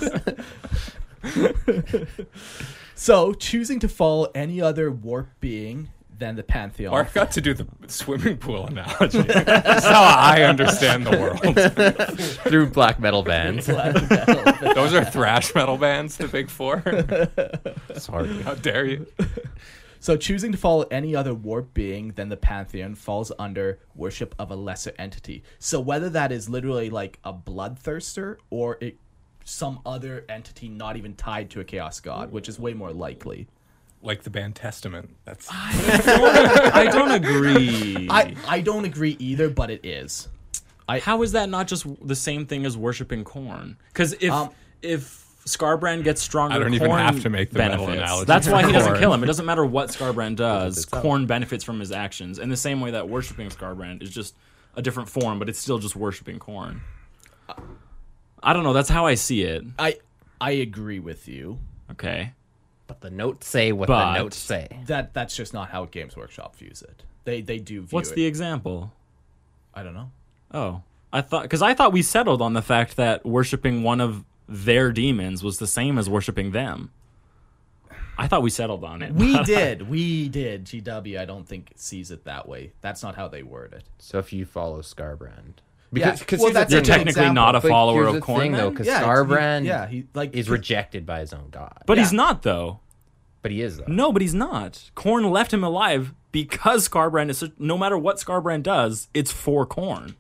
So, choosing to follow any other warp being than the Pantheon. Or I forgot to do the swimming pool analogy. That's how I understand the world. Through black metal bands. Those are thrash metal bands, the big four. Sorry. How dare you? So, choosing to follow any other warp being than the Pantheon falls under worship of a lesser entity. So, whether that is literally like a bloodthirster or it, some other entity not even tied to a chaos god, which is way more likely. Like the band Testament. That's I don't agree. I, I don't agree either, but it is. How is that not just the same thing as worshiping corn? Because if Um, if Scarbrand gets stronger, I don't even corn have to make the metal benefits. analogy That's why he doesn't Corn. kill him. It doesn't matter what Scarbrand does. itself. Corn benefits from his actions. In the same way that worshiping Scarbrand is just a different form, but it's still just worshiping corn. I don't know. That's how I see it. I I agree with you. Okay. But the notes say what But- the notes say. That that's just not how Games Workshop views it. They they do view What's it. the example? I don't know. Oh, I thought because I thought we settled on the fact that worshiping one of their demons was the same as worshiping them. I thought we settled on it. We did. We did. G W, I don't think sees it that way. That's not how they word it. So if you follow Scarbrand. Yeah, Because cause well, here's the that's You're a thing, good technically example. not a But follower here's of the corn, thing, though, then? because Yeah, he- Scarbrand yeah, he like is rejected by his own god. But he's Yeah. not though. But he is, though. No, but he's not. Korn left him alive because Scarbrand is. No matter what Scarbrand does, it's for Korn.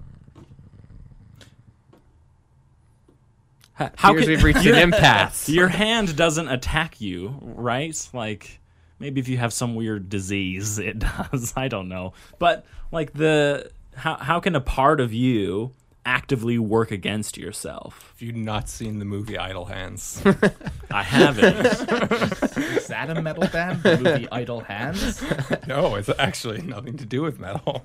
H- How Here's can we've reached an impasse. your hand doesn't attack you, right? Like maybe if you have some weird disease, it does. I don't know, but like the how how can a part of you actively work against yourself? Have you not seen the movie Idle Hands? I haven't. is that a metal band? The movie Idle Hands? No, it's actually nothing to do with metal.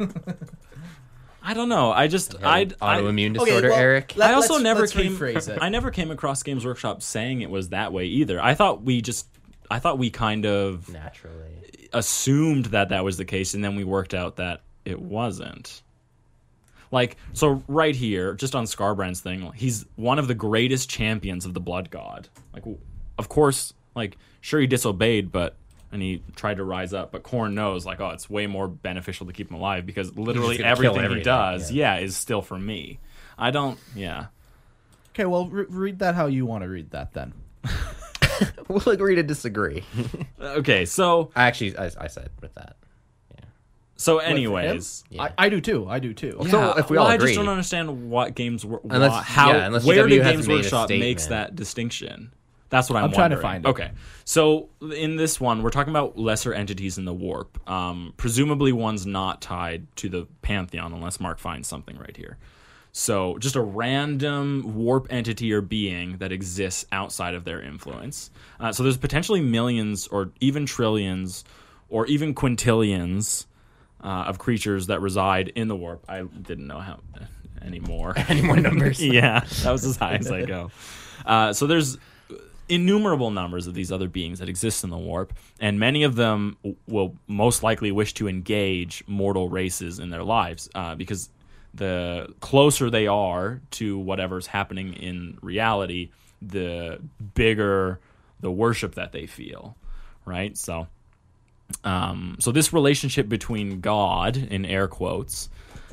I don't know. I just I Autoimmune Okay, disorder, well, Eric. let- I also let's- never let's came. rephrase it. I never came across Games Workshop saying it was that way either. I thought we just. I thought we kind of Naturally. assumed that that was the case, and then we worked out that it wasn't. Like so, right here, just on Scarbrand's thing, he's one of the greatest champions of the Blood God. Like, of course, like sure he disobeyed, but and he tried to rise up, but Korn knows like, oh, it's way more beneficial to keep him alive because literally gonna kill everything he everything, does, yeah. yeah, is still for me. I don't, yeah. Okay, well, re- read that how you want to read that then. We'll agree to disagree. Okay, so I actually, I, I said with that. so With him? anyways, Yeah. I, I do too. I do too. Yeah. So if we well, all I just agree- don't understand what games wor- Unless- wha- how yeah, unless where G W do hasn't Games made a Workshop makes statement. that distinction. That's what I'm, I'm trying to wondering. find it. Okay, so in this one, we're talking about lesser entities in the warp. Um, presumably, one's not tied to the Pantheon unless Mark finds something right here. So just a random warp entity or being that exists outside of their influence. Uh, so there's potentially millions or even trillions or even quintillions uh, of creatures that reside in the warp. I didn't know how anymore. Any more numbers? Yeah, that was as high as I go. Uh, so there's innumerable numbers of these other beings that exist in the warp, and many of them w- will most likely wish to engage mortal races in their lives uh, because the closer they are to whatever's happening in reality, the bigger the worship that they feel, right? So, um, so this relationship between God, in air quotes,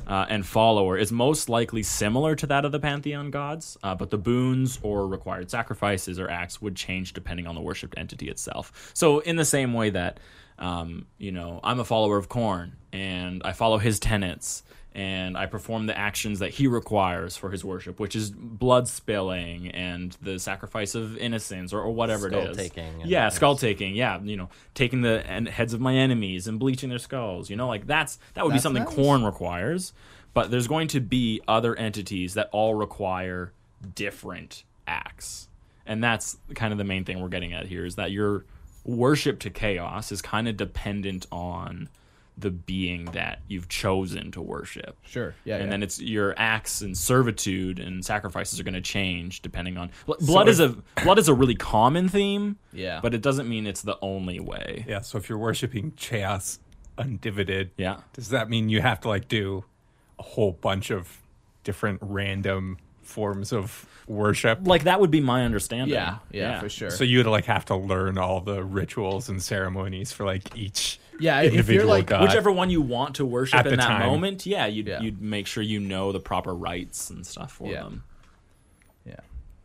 uh, and follower is most likely similar to that of the Pantheon gods, uh, but the boons or required sacrifices or acts would change depending on the worshipped entity itself. So in the same way that, um, you know, I'm a follower of Khorne, and I follow his tenets, and I perform the actions that he requires for his worship, which is blood spilling and the sacrifice of innocents or, or whatever it is. Skull-taking and- Yeah, skull taking. Yeah, you know, taking the en- heads of my enemies and bleaching their skulls. You know, like that's that would That's be something nice. Khorne requires. But there's going to be other entities that all require different acts, and that's kind of the main thing we're getting at here, is that your worship to chaos is kind of dependent on the being that you've chosen to worship. Sure. Yeah. And yeah. then it's your acts and servitude and sacrifices are going to change depending on bl- blood is a blood is a really common theme. Yeah. But it doesn't mean it's the only way. Yeah, so if you're worshiping Chaos Undivided, Yeah. does that mean you have to like do a whole bunch of different random forms of worship? Like that would be my understanding. yeah, yeah, for sure. So you would like have to learn all the rituals and ceremonies for like each Yeah, if you're, individual like, god. Whichever one you want to worship At in the that time. moment, yeah, you'd Yeah. you'd make sure you know the proper rites and stuff for Yeah. them. yeah.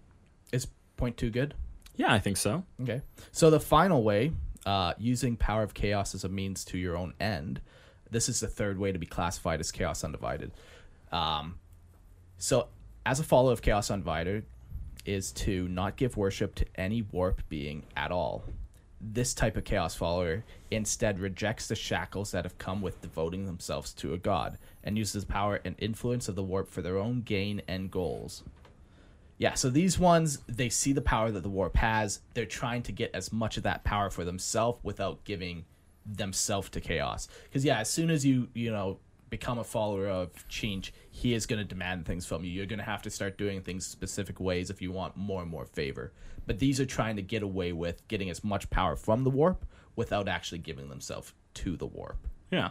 Is point two good? Yeah, I think so. Okay. So the final way, uh, using power of chaos as a means to your own end. This is the third way to be classified as Chaos Undivided. Um, so as a follower of Chaos Undivided is to not give worship to any warp being at all. This type of chaos follower instead rejects the shackles that have come with devoting themselves to a god and uses the power and influence of the warp for their own gain and goals. Yeah, so these ones, they see the power that the warp has. They're trying to get as much of that power for themselves without giving themselves to chaos. Because, yeah, as soon as you, you know, become a follower of Chinch, he is going to demand things from you. You're going to have to start doing things specific ways if you want more and more favor. But these are trying to get away with getting as much power from the warp without actually giving themselves to the warp. Yeah.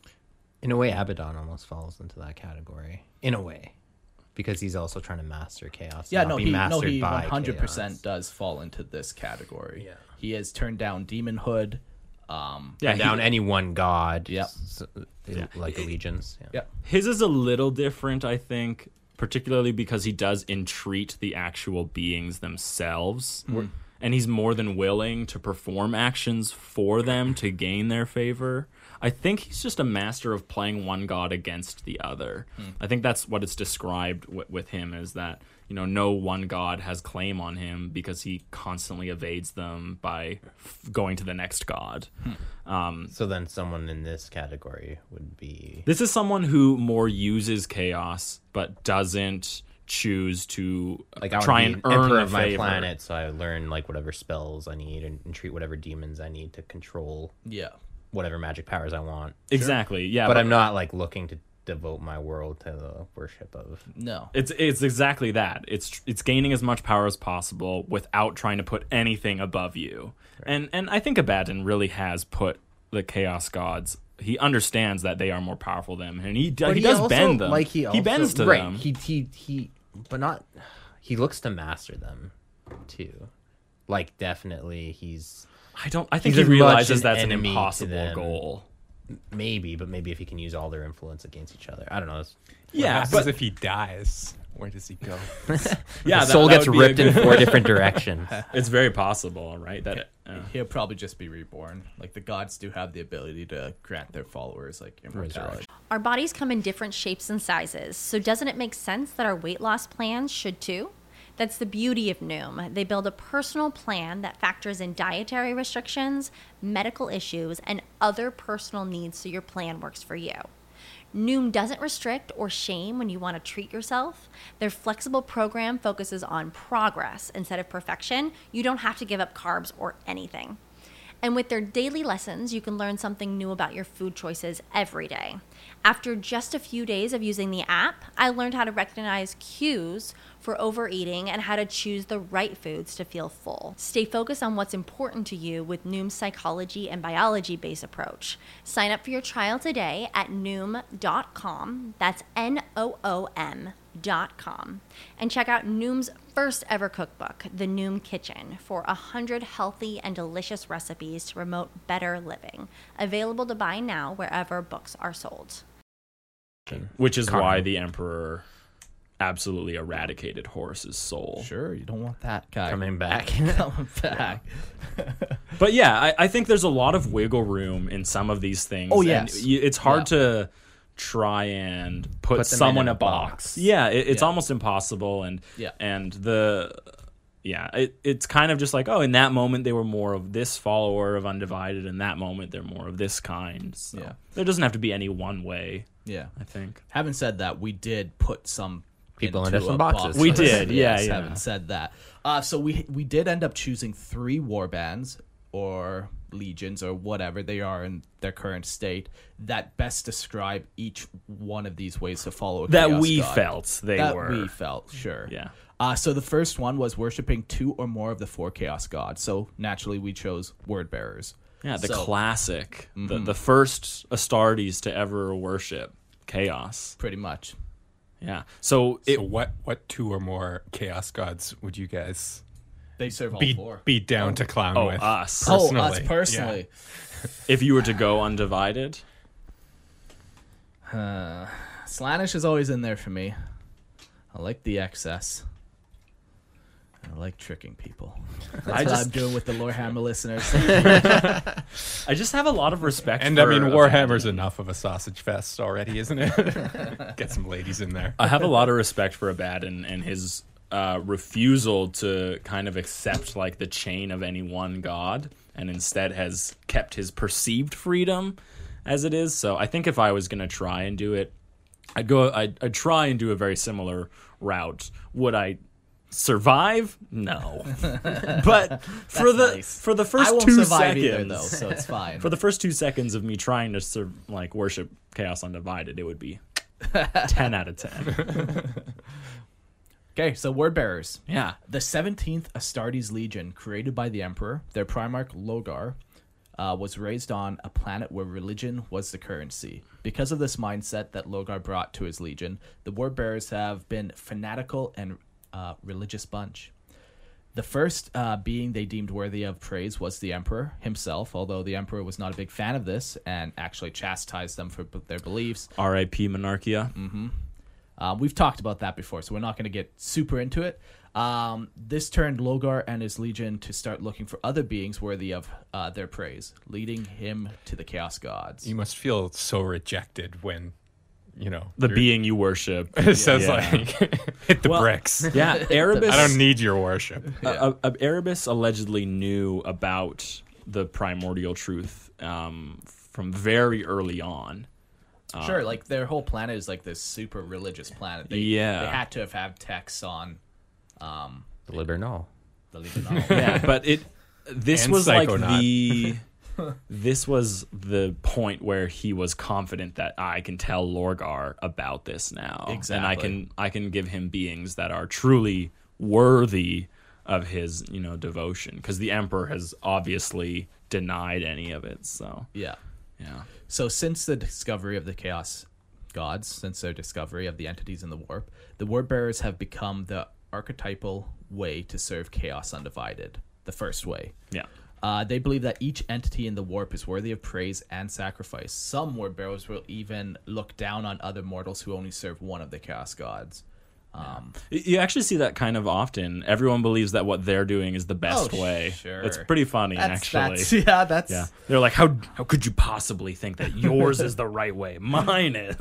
In a way, Abaddon almost falls into that category. In a way. Because he's also trying to master chaos. Yeah, not no, be he no mastered he by one hundred percent chaos. does fall into this category. Yeah. He has turned down demonhood. Um, Yeah, And he- down any one god. Yep. s- Like allegiance. Yeah. Yep. His is a little different, I think, particularly because he does entreat the actual beings themselves. And he's more than willing to perform actions for them to gain their favor. I think he's just a master of playing one god against the other. I think that's what it's described w- with him, is that, you know, no one god has claim on him because he constantly evades them by f- going to the next god. Um, So then someone in this category would be... This is someone who more uses chaos, but doesn't choose to Like I try want and to be earn emperor the of my favor. planet, so I learn like whatever spells I need and, and treat whatever demons I need to control yeah. whatever magic powers I want. Exactly, yeah. But I'm not like looking to devote my world to the worship of. No. It's it's exactly that. It's it's gaining as much power as possible without trying to put anything above you. And and I think Abaddon really has put the Chaos Gods. He understands that they are more powerful than him, and he do, he, does also- bend them. Like he, also, bends to right, them. He he he, but not. He looks to master them, too. Like definitely, he's I don't. I think he's he as much realizes an that's an enemy to impossible them. goal. maybe, but maybe if he can use all their influence against each other, I don't know. It's, What Yeah, happens but if he dies? Where does he go? yeah, the that- soul that gets would be a ripped in good- four different directions. It's very possible, right? That uh, He'll probably just be reborn. Like the gods do have the ability to grant their followers like immortality. Resurrection. Our bodies come in different shapes and sizes, so doesn't it make sense that our weight loss plans should too? That's the beauty of Noom. They build a personal plan that factors in dietary restrictions, medical issues, and other personal needs so your plan works for you. Noom doesn't restrict or shame when you want to treat yourself. Their flexible program focuses on progress instead of perfection. You don't have to give up carbs or anything. And with their daily lessons, you can learn something new about your food choices every day. After just a few days of using the app, I learned how to recognize cues for overeating and how to choose the right foods to feel full. Stay focused on what's important to you with Noom's psychology and biology-based approach. Sign up for your trial today at noom dot com. That's N O O M dot com. And check out Noom's first ever cookbook, The Noom Kitchen, for one hundred healthy and delicious recipes to promote better living. Available to buy now wherever books are sold. which is why Carnival. the Emperor absolutely eradicated Horus's soul. Sure, you don't want that guy Coming back. coming back. But yeah, I, I think there's a lot of wiggle room in some of these things. Oh, and yes. y- it's hard Yeah. to try and put, Put them someone in in a a box. box. Yeah, it, it's Yeah. almost impossible. And Yeah. and the yeah, it, it's kind of just like, oh, in that moment they were more of this follower of Undivided, in that moment they're more of this kind. So Yeah. there doesn't have to be any one way, Yeah. I think. Having said that, we did put some People in into different a boxes. box. We did, yeah, Yes, yeah. Having said that, uh, so we we did end up choosing three war bands or legions or whatever they are in their current state that best describe each one of these ways to follow a That chaos we god. felt they that were. we felt sure. Yeah. Uh, so the first one was worshiping two or more of the four chaos gods. So naturally, we chose word bearers. Yeah, the So- classic, the, Mhm. the first Astartes to ever worship chaos. Pretty much. Yeah. So it So what what two or more chaos gods would you guys They serve all beat four. beat down to clown oh with? us. Oh, us personally, personally. If you were to go Undivided, Uh, Slaanesh is always in there for me. I like the excess. I like tricking people. That's I what just- I'm doing with the Lorehammer listeners. I just have a lot of respect. And for I mean, Abaddon. Warhammer's enough of a sausage fest already, isn't it? Get some ladies in there. I have a lot of respect for Abaddon and his uh, refusal to kind of accept like the chain of any one god, and instead has kept his perceived freedom as it is. So I think if I was gonna try and do it, I'd go. I'd, I'd try and do a very similar route. Would I survive? No. But for the nice. for the I first won't two survive seconds, either, though, so it's fine. for the first two seconds of me trying to sur- like worship Chaos Undivided, it would be ten out of ten. Okay, so word bearers. Yeah. The seventeenth Astartes Legion, created by the Emperor, their primarch Logar, uh, was raised on a planet where religion was the currency. Because of this mindset that Logar brought to his legion, the word bearers have been fanatical and uh, religious bunch. The first uh, being they deemed worthy of praise was the Emperor himself, although the Emperor was not a big fan of this and actually chastised them for b- their beliefs. R I P Monarchia. Uh, we've talked about that before, so we're not going to get super into it. Um, this turned Logar and his legion to start looking for other beings worthy of uh, their praise, leading him to the Chaos Gods. You must feel so rejected when, you know, The you're- being you worship. it says Yeah. like hit the Well, bricks. Yeah, Erebus. I don't need your worship. uh, uh, Erebus allegedly knew about the primordial truth um, from very early on. Sure, like their whole planet is like this super religious planet. They, Yeah. they had to have had texts on um, The Libernal. the Legion. Yeah, but it. This And was like Psychonaut. the. This was the point where he was confident that I can tell Lorgar about this now, and I Exactly. can I can give him beings that are truly worthy of his you know devotion, because the Emperor has obviously denied any of it. So Yeah. yeah. So since the discovery of the Chaos Gods, since their discovery of the entities in the warp, the word bearers have become the archetypal way to serve Chaos Undivided, the first way. Yeah. Uh, they believe that each entity in the warp is worthy of praise and sacrifice. Some word bearers will even look down on other mortals who only serve one of the Chaos Gods. Um, Y- You actually see that kind of often. Everyone believes that what they're doing is the best Oh, way. sure. It's pretty funny, that's, actually. that's, yeah, that's Yeah, they're like, how how could you possibly think that yours is the right way? Mine is.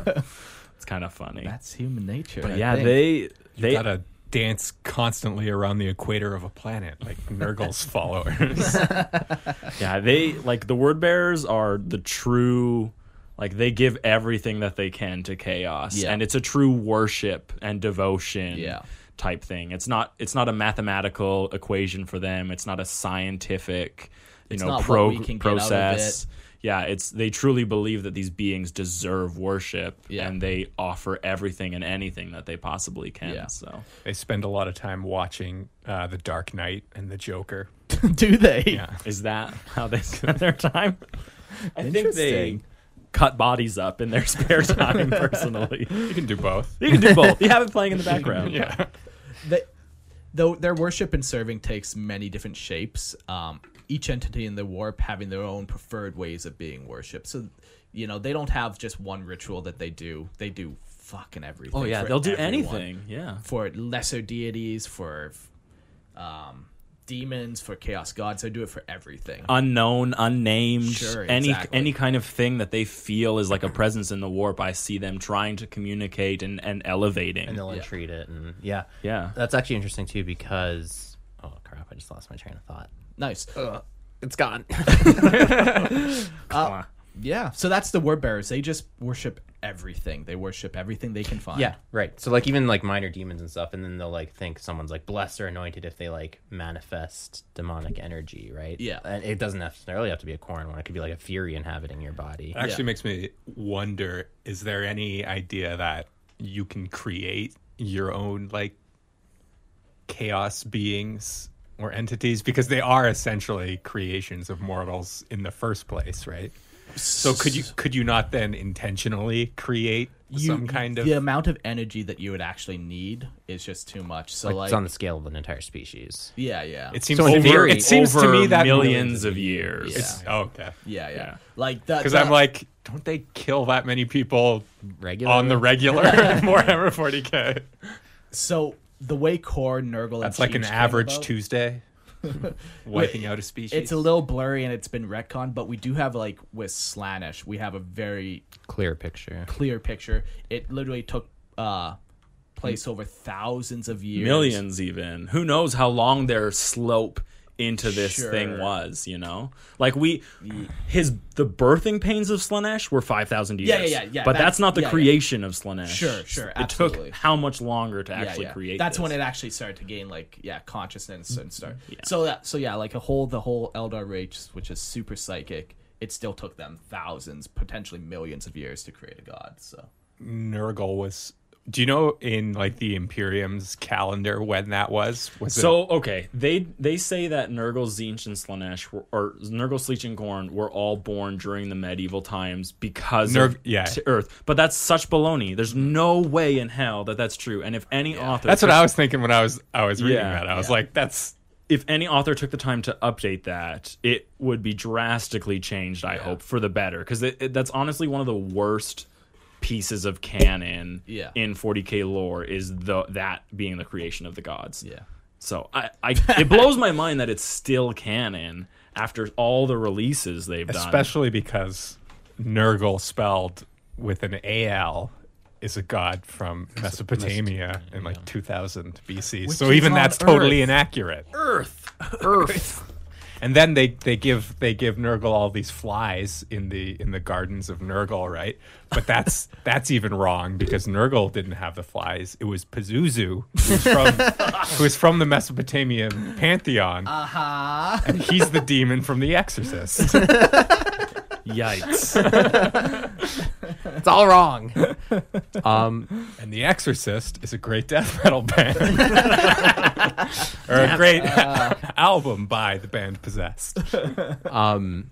It's kind of funny. that's human nature. But I yeah, think. they they Gotta dance constantly around the equator of a planet like Nurgle's followers. yeah they like the word bearers are the true. Like, they give everything that they can to chaos, Yeah. and it's a true worship and devotion Yeah. type thing. It's not it's not a mathematical equation for them. It's not a scientific, you It's know, not what pro- we can get out of process. Yeah, it's they truly believe that these beings deserve worship, Yeah. and they offer everything and anything that they possibly can. Yeah. So They spend a lot of time watching uh, The Dark Knight and The Joker. do they? Yeah. is that how they spend their time? I think they Interesting. cut bodies up in their spare time. Personally, You can do both. you can do both. You have it playing in the background. Yeah. They, though their worship and serving takes many different shapes, um, each entity in the warp having their own preferred ways of being worshipped. So You know, they don't have just one ritual that they do. They do fucking everything. Oh yeah, for they'll do everyone. anything. Yeah. For lesser deities, for um, demons, for chaos gods. They do it for everything. Unknown, unnamed, Sure, any exactly. any kind of thing that they feel is like a presence in the warp. I see them trying to communicate and, and elevating. and they'll Yeah. entreat it, and yeah, Yeah. that's actually interesting too because oh crap, I just lost my train of thought. Nice. Ugh, it's gone. Uh, yeah. So that's the word bearers. They just worship everything. They worship everything they can find. Yeah, right. So like even like minor demons and stuff, and then they'll like think someone's like blessed or anointed if they like manifest demonic energy, right? Yeah. And it doesn't necessarily have to be a corn one. It could be like a fury inhabiting your body. It actually Yeah. makes me wonder, is there any idea that you can create your own like chaos beings or entities? Because they are essentially creations of mortals in the first place, right? So could you could you not then intentionally create You- some kind of the amount of energy that you would actually need is just too much. So Like, like, it's on the scale of an entire species. yeah, yeah, it seems So in over, theory, it seems to over me that millions of years. Yeah. It's, oh, okay. yeah, yeah, Yeah. Like that. Because the- I'm like, don't they kill that many people Regular on the regular in Warhammer forty K? so the way Core, Nurgle, and That's like an Siege came average about, Tuesday, wiping out a species. It's a little blurry and it's been retconned, but we do have like with Slaanesh, we have a very clear picture. clear picture. It literally took uh place over thousands of years. Millions even. Who knows how long their slope into this Sure. thing was, you know? Like we his the birthing pains of Slaanesh were five thousand years. Yeah, yeah, yeah, yeah. But That's- that's, not the yeah, yeah. creation of Slaanesh. Sure, sure, It absolutely. took how much longer to Yeah, actually yeah. create That's this. when it actually started to gain like yeah consciousness and start. Yeah. So that so yeah, like a whole the whole Eldar race, which is super psychic, it still took them thousands, potentially millions of years to create a god. So Nurgle was. Do you know in like the Imperium's calendar when that was? Was it So okay, they they say that Nurgle, Tzeentch, and Slaanesh were, or Nurgle, Sleech, and Gorn were all born during the medieval times because Nurg- of yeah. t- Earth. But that's such baloney. There's no way in hell that that's true. And if any author, That's what took- I was thinking when I was I was reading Yeah, that. I was yeah. like, that's If any author took the time to update that, it would be drastically changed. I hope for the better, because it, it, that's honestly one of the worst pieces of canon Yeah. in forty K lore is the that being the creation of the gods. yeah. So I, I it blows my mind that it's still canon after all the releases they've done. especially because Nurgle spelled with an A L is a god from Mesopotamia in like two thousand B C. So is even on that's totally Earth. inaccurate. Earth. Earth. And then they, they give they give Nurgle all these flies in the in the gardens of Nurgle, right? But that's that's even wrong because Nurgle didn't have the flies. It was Pazuzu, who's from who is from the Mesopotamian pantheon, Uh huh. and he's the demon from The Exorcist. Yikes. It's all wrong. Um, And The Exorcist is a great death metal band, or a great album by the band Possessed. um,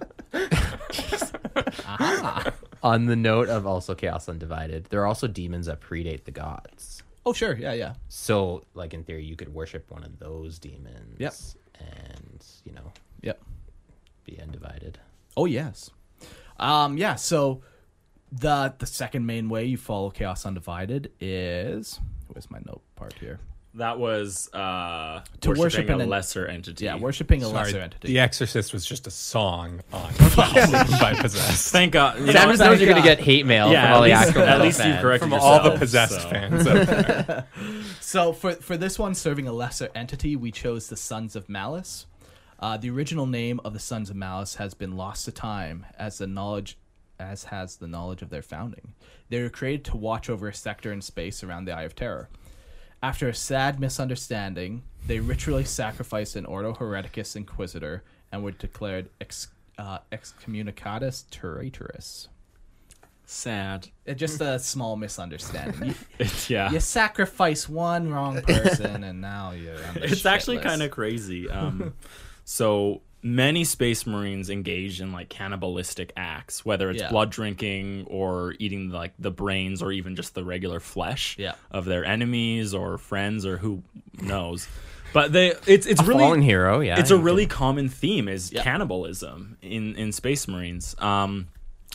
on the note of also Chaos Undivided, there are also demons that predate the gods. Oh sure, yeah, yeah. So, like in theory, you could worship one of those demons. Yep. And you know, Yep. be undivided. Oh yes. Um yeah, so the the second main way you follow Chaos Undivided is where's my note part here? That was uh, To worship worshiping an a en- lesser entity. Yeah, worshiping a Sorry, lesser entity. The Exorcist was just a song on by Possessed. Thank God. You Sam know, just knows you're gonna God. get hate mail Yeah, from all at the least- actual at metal least you've fans. corrected From all the yourself, Possessed so. fans out there. So for for this one, serving a lesser entity, we chose the Sons of Malice. Uh, the original name of the Sons of Malice has been lost to time, as the knowledge, as has the knowledge of their founding. They were created to watch over a sector in space around the Eye of Terror. After a sad misunderstanding, they ritually sacrificed an Ordo Hereticus Inquisitor and were declared ex, uh, excommunicatus traitoris. sad. Uh, Just a small misunderstanding. You, It's, yeah. you sacrifice one wrong person, and now you're on the It's shit actually list. kind of crazy. Um, so many space marines engage in like cannibalistic acts, whether it's Yeah. blood drinking or eating like the brains or even just the regular flesh Yeah. of their enemies or friends or who knows. But they it's it's A really fallen hero, yeah. it's a you really can- common theme is Yeah. cannibalism in in space marines. Um,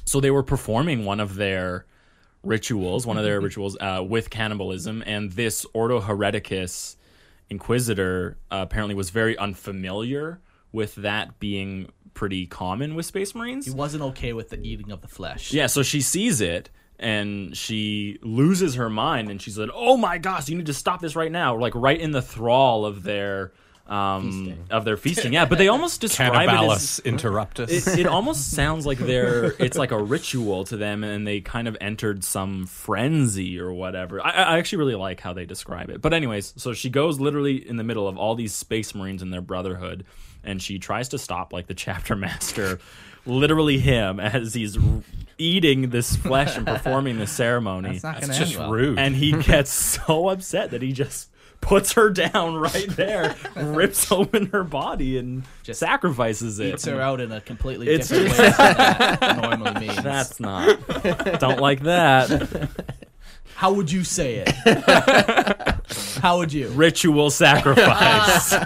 So they were performing one of their rituals, one of their rituals uh, with cannibalism, and this Ordo Hereticus Inquisitor uh, apparently was very unfamiliar with that being pretty common with Space Marines. He wasn't okay with the eating of the flesh. Yeah, so she sees it and she loses her mind and she's like, "Oh my gosh, you need to stop this right now!" Like right in the thrall of their um Feasting. of their feasting. Yeah, but they almost describe it as Cannibalus interruptus. it, it almost sounds like they're it's like a ritual to them, and they kind of entered some frenzy or whatever. I, I actually really like how they describe it. But anyways, so she goes literally in the middle of all these Space Marines and their brotherhood, and she tries to stop like the chapter master, literally him, as he's eating this flesh and performing the ceremony. That's not It's going to just end well. rude. And he gets so upset that he just puts her down right there, rips open her body, and Just sacrifices it. Eats her out in a completely It's different way than that normally means. That's not. Don't like that. How would you say it? How would you? Ritual sacrifice.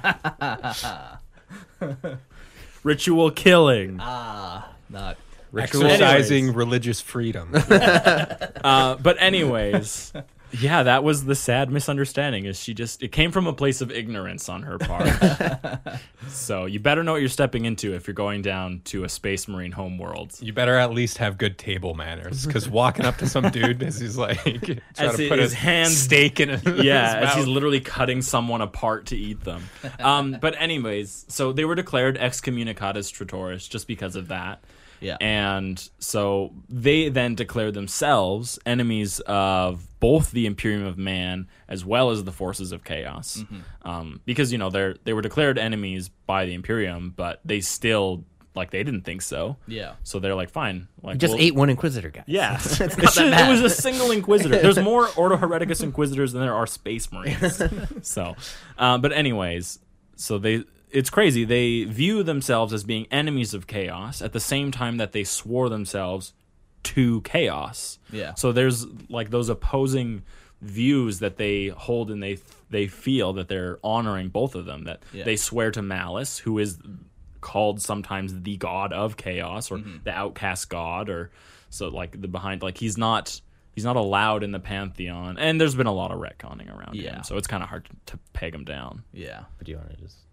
Ritual killing. Ah, not. Exercising Anyways. religious freedom. Uh, but anyways, yeah, that was the sad misunderstanding. Is she just? It came from a place of ignorance on her part. So you better know what you're stepping into if you're going down to a Space Marine homeworld. You better at least have good table manners, because walking up to some dude as he's like trying As to put his a hands- steak in his Yeah, as mouth. he's literally cutting someone apart to eat them. Um, but anyways, so they were declared excommunicatus traitoris just because of that. Yeah. And so they then declared themselves enemies of both the Imperium of Man as well as the forces of chaos. Mm-hmm. Um, because, you know, they're they were declared enemies by the Imperium, but they still, like, they didn't think so. Yeah. So they're like, fine. Like, Just we'll- ate one Inquisitor, guys. Yeah. It's It, not should- that bad. it was a single Inquisitor. There's more Ordo Hereticus Inquisitors than there are Space Marines. So, uh, but anyways, so they... It's crazy. They view themselves as being enemies of chaos at the same time that they swore themselves to chaos. Yeah. So there's like those opposing views that they hold, and they they feel that they're honoring both of them. That Yeah. they swear to Malice, who is called sometimes the god of chaos, or Mm-hmm. the outcast god, or so like the behind like he's not he's not allowed in the pantheon. And there's been a lot of retconning around Yeah. him, so it's kind of hard to, to peg him down. Yeah. But do you want to just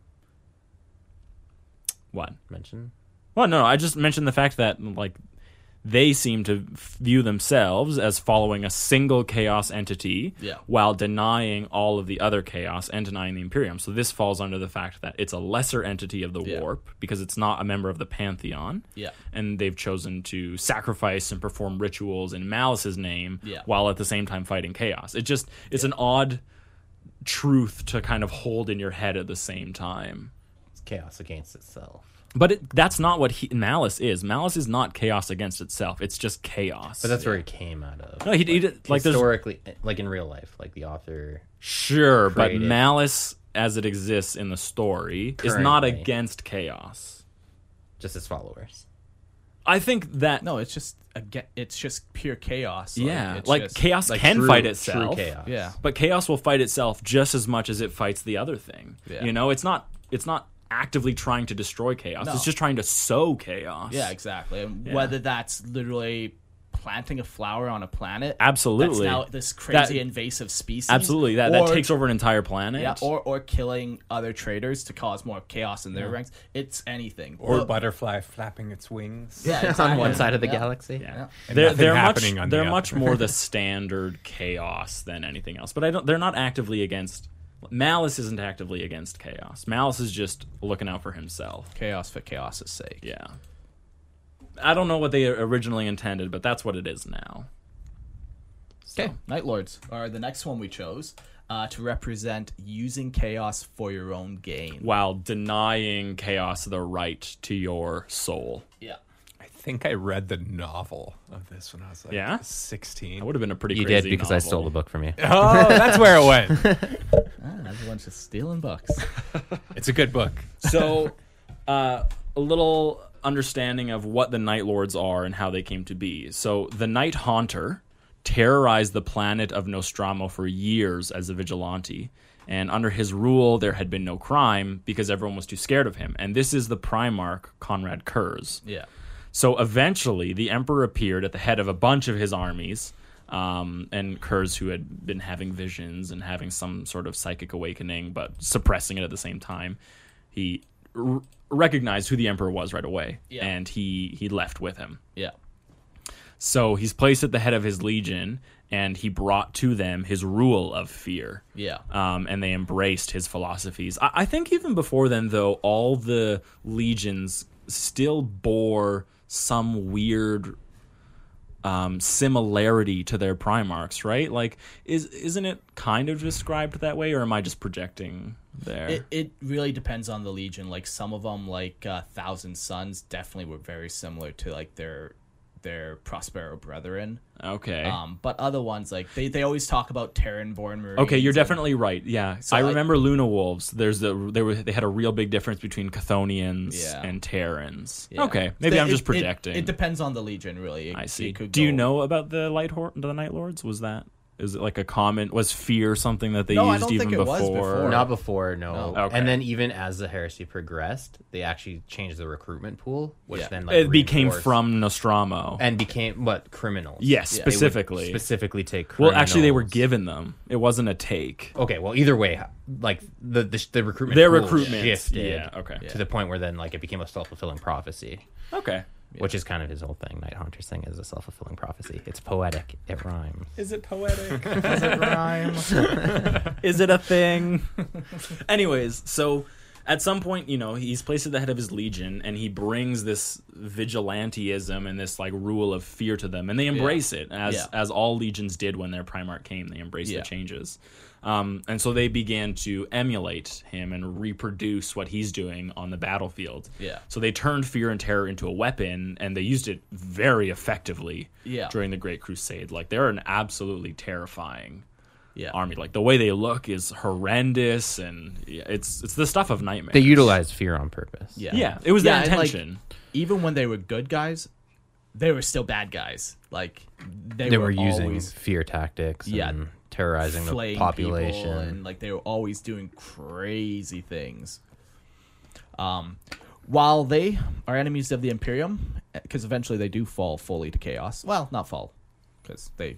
What? mention? Well, no, I just mentioned the fact that like they seem to view themselves as following a single chaos entity, Yeah. while denying all of the other chaos and denying the Imperium. So this falls under the fact that it's a lesser entity of the Yeah. warp because it's not a member of the pantheon. Yeah. And they've chosen to sacrifice and perform rituals in Malice's name, Yeah. while at the same time fighting chaos. It just it's an odd truth to kind of hold in your head at the same time. It's chaos against itself. But it, that's not what he, Malice is. Malice is not chaos against itself. It's just chaos. But that's where it came out of. no, he, he did like there's historically, like in real life, like the author. sure, but created- Malice as it exists in the story is not Currently. against chaos. Just his followers. I think that No, it's just again, it's just pure chaos. Like, yeah, it's like just- chaos Like can true- fight true itself. chaos. Yeah. But chaos will fight itself just as much as it fights the other thing. Yeah. You know, it's not it's not actively trying to destroy chaos. No. It's just trying to sow chaos. Yeah, exactly. And Yeah. whether that's literally planting a flower on a planet, Absolutely. that's now this crazy That- invasive species, Absolutely. That that or- takes over an entire planet. yeah, or or killing other traders to cause more chaos in their ranks. It's anything. or But- butterfly flapping its wings. yeah, On exactly. one side of the Yeah. galaxy. Yeah. And They're nothing they're much happening on the they're other. much more the standard chaos than anything else. But I don't they're not actively against Malice isn't actively against chaos. Malice is just looking out for himself. Chaos for chaos's sake. Yeah. I don't know what they originally intended, but that's what it is now. Okay, Night Lords are the next one we chose uh, to represent using chaos for your own gain. While denying chaos the right to your soul. Yeah. I think I read the novel of this when I was like Yeah? sixteen. That would have been a pretty You crazy did because I novel. stole the book from you. Oh, that's where it went. Ah, everyone's just stealing books. It's a good book. So, uh, a little understanding of what the Night Lords are and how they came to be. So, the Night Haunter terrorized the planet of Nostromo for years as a vigilante. And under his rule, there had been no crime because everyone was too scared of him. And this is the Primarch, Conrad Kurz. Yeah. So eventually, the Emperor appeared at the head of a bunch of his armies, um, and Kurz, who had been having visions and having some sort of psychic awakening, but suppressing it at the same time, he r- recognized who the Emperor was right away, Yeah. and he, he left with him. Yeah. So he's placed at the head of his legion, and he brought to them his rule of fear. Yeah. Um, and they embraced his philosophies. I, I think even before then, though, all the legions still bore some weird um, similarity to their Primarchs, right? Like, is isn't it kind of described that way, or am I just projecting there? It, it really depends on the legion. Like some of them, like uh, Thousand Sons, definitely were very similar to like their their Prospero brethren. Okay. Um, but other ones, like they, they always talk about Terran-born Marines. Okay, you're and- definitely right. Yeah, So I I- remember Luna Wolves. There's the they were they had a real big difference between Chthonians Yeah. and Terrans. Yeah. Okay, maybe It- I'm just it- projecting. It, it depends on the legion, really. It- I see. it could Do you go- know about the Light Hor- the Night Lords? Was that is it like a common was fear something that they No, I used don't even think it was before? before. Not before, no. No. Okay. And then even as the heresy progressed, they actually changed the recruitment pool, which Yeah. then like It became reinforced- from Nostramo. and became what criminals. Yes, They would specifically. specifically take. Well, actually, they were criminals. given them. It wasn't a take. Okay, well, either way, like the the, the recruitment, Their pool recruitment, shifted yeah, okay. to the point where then like it became a self fulfilling prophecy, Okay. which is kind of his whole thing. Night Hunter's thing is a self fulfilling prophecy. It's poetic. It rhymes. Is it poetic? Does it rhyme? Is it a thing? Anyways, so at some point, you know, he's placed at the head of his legion, and he brings this vigilantism and this like rule of fear to them, and they embrace it as Yeah. as all legions did when their Primarch came. They embraced Yeah. the changes, um, and so they began to emulate him and reproduce what he's doing on the battlefield. Yeah. So they turned fear and terror into a weapon, and they used it very effectively. Yeah. During the Great Crusade, like they're an absolutely terrifying Yeah. army. Like the way they look is horrendous, and yeah, it's it's the stuff of nightmares. They utilized fear on purpose. Yeah. Yeah, it was Yeah, their and, like, intention. Even when they were good guys, they were still bad guys. Like they, They were, were using always fear tactics. Yeah. And terrorizing the flaying population. people, and like they were always doing crazy things. Um, while they are enemies of the Imperium, because eventually they do fall fully to chaos. Well, not fall, because they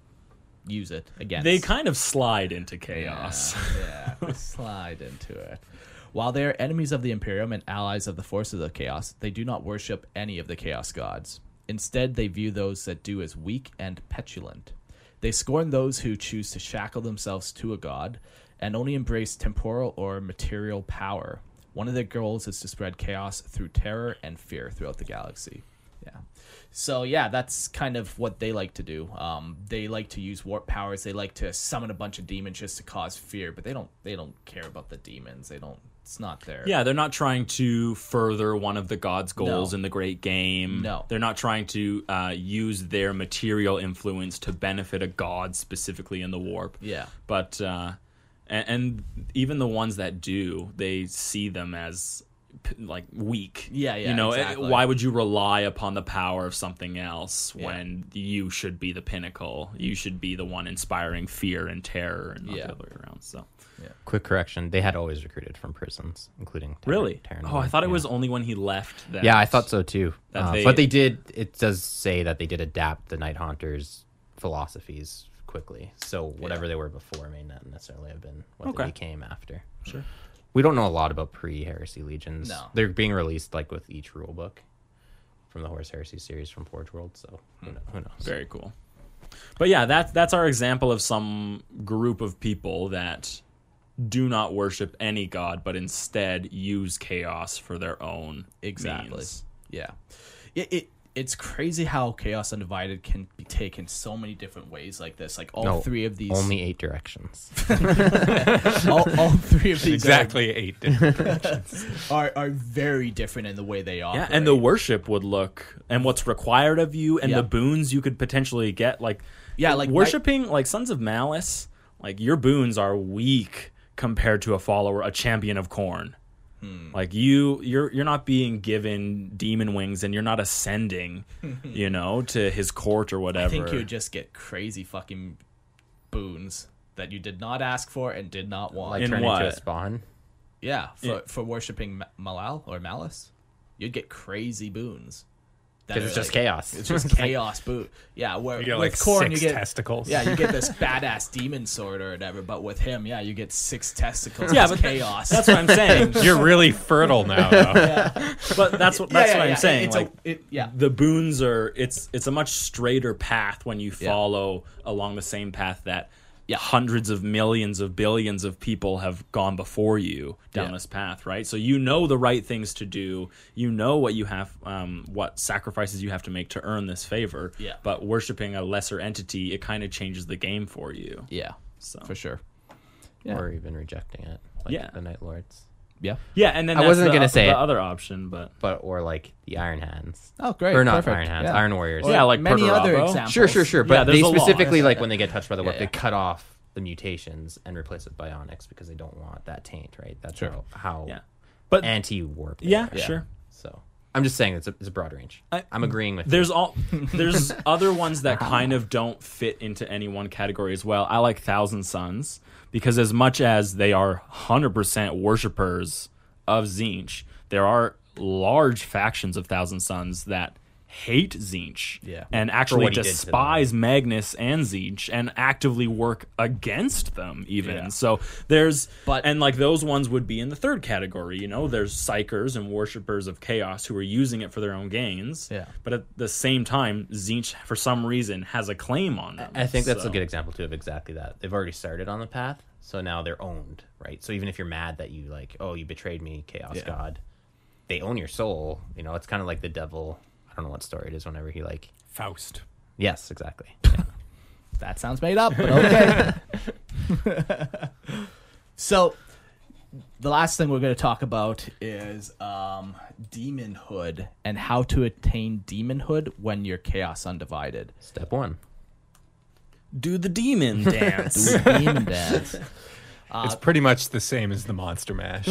use it against. They kind of slide into chaos. Yeah, yeah, slide into it. While they are enemies of the Imperium and allies of the forces of chaos, they do not worship any of the chaos gods. Instead, they view those that do as weak and petulant. They scorn those who choose to shackle themselves to a god and only embrace temporal or material power. One of their goals is to spread chaos through terror and fear throughout the galaxy. Yeah. So yeah, that's kind of what they like to do. Um, they like to use warp powers. They like to summon a bunch of demons just to cause fear, but they don't. They don't care about the demons. They don't. It's not their. Yeah, they're not trying to further one of the gods' goals No. in the great game. No. They're not trying to uh, use their material influence to benefit a god specifically in the warp. Yeah. But uh, and, and even the ones that do, they see them as p- like weak. Yeah, yeah, You know, eh, exactly. why would you rely upon the power of something else Yeah. when you should be the pinnacle? You should be the one inspiring fear and terror, and not Yeah. the other way around. So Quick correction: they had always recruited from prisons, including Terran- really, Terran oh, I One, thought it yeah. was only when he left. That Yeah, I thought so too. that Uh, they- but they did. It does say that they did adapt the Night Haunters' philosophies quickly. So whatever they were before may not necessarily have been what Okay. they became after. Sure. We don't know a lot about pre-heresy legions. No. They're being released like with each rule book from the Horus Heresy series from Forge World. So who, kno- who knows? Very cool. But yeah, that's that's our example of some group of people that do not worship any god, but instead use chaos for their own Exactly. means. Yeah. It, it it's crazy how Chaos Undivided can be taken so many different ways like this. Like all No, three of these Only eight directions. all, all three of these Exactly eight. are, are are very different in the way they operate. Yeah, and the worship would look, and what's required of you, and Yeah. the boons you could potentially get. Like, Yeah, like, worshiping, like Sons of Malice, like your boons are weak compared to a follower, a champion of Khorne. Hmm. Like you, you're you're not being given demon wings, and you're not ascending, you know, to his court or whatever. I think you would just get crazy fucking boons that you did not ask for and did not want. Like In turn into a what? spawn. yeah, for Yeah. for worshiping Ma- Malal or Malice, you'd get crazy boons that Because are, it's just like- chaos. It's just chaos boot. Yeah, where You get with like Korn six you get testicles. yeah you get this badass demon sword or whatever, but with him, yeah, you get six testicles. Yeah, It's but chaos. That's what I'm saying. You're really fertile now, though. But that's what Yeah, that's yeah, what I'm yeah. saying. It's like a, it, yeah, the boons are it's it's a much straighter path when you Yeah. follow along the same path that Yeah. hundreds of millions of billions of people have gone before you down Yeah. this path, right? So you know the right things to do, you know what you have um, what sacrifices you have to make to earn this favor. Yeah. But worshiping a lesser entity, it kind of changes the game for you. yeah, So for sure. Yeah. Or even rejecting it, like Yeah. the Night Lords. Yeah. yeah, and then I that's wasn't the, gonna say the it. other option, but But or like the Iron Hands. Oh, great. Or not Perfect. Iron Hands, Yeah. Iron Warriors. Or Yeah, like many other Perturabo. examples. Sure, sure, sure. But Yeah, there's they a lot. specifically, like Yeah. when they get touched by the warp, Yeah, they yeah. cut off the mutations and replace it with bionics because they don't want that taint, right? That's Sure. how, how yeah. But anti-warp. they yeah, are. Yeah. sure. So I'm just saying it's a, it's a broad range. I- I'm agreeing with There's you. all there's other ones that kind of don't fit into any one category as well. I like Thousand Suns because as much as they are one hundred percent worshippers of Tzeentch, there are large factions of Thousand Suns that hate Tzeentch Yeah. and actually what he did to them. despise Magnus and Tzeentch and actively work against them even. Yeah. So there's But- and like those ones would be in the third category, you know, there's psychers and worshippers of chaos who are using it for their own gains. Yeah. But at the same time, Tzeentch for some reason has a claim on them. I think that's So- a good example too of exactly that. They've already started on the path, so now they're owned, right? So even if you're mad that you like, oh, you betrayed me, Chaos Yeah. God, they own your soul. You know, it's kind of like the devil. I don't know what story it is. Whenever he like, Faust. yes, exactly. That sounds made up, but okay. So, the last thing we're going to talk about is um, demonhood and how to attain demonhood when you're Chaos Undivided. Step one. do the demon dance. Demon dance. It's pretty much the same as the Monster Mash.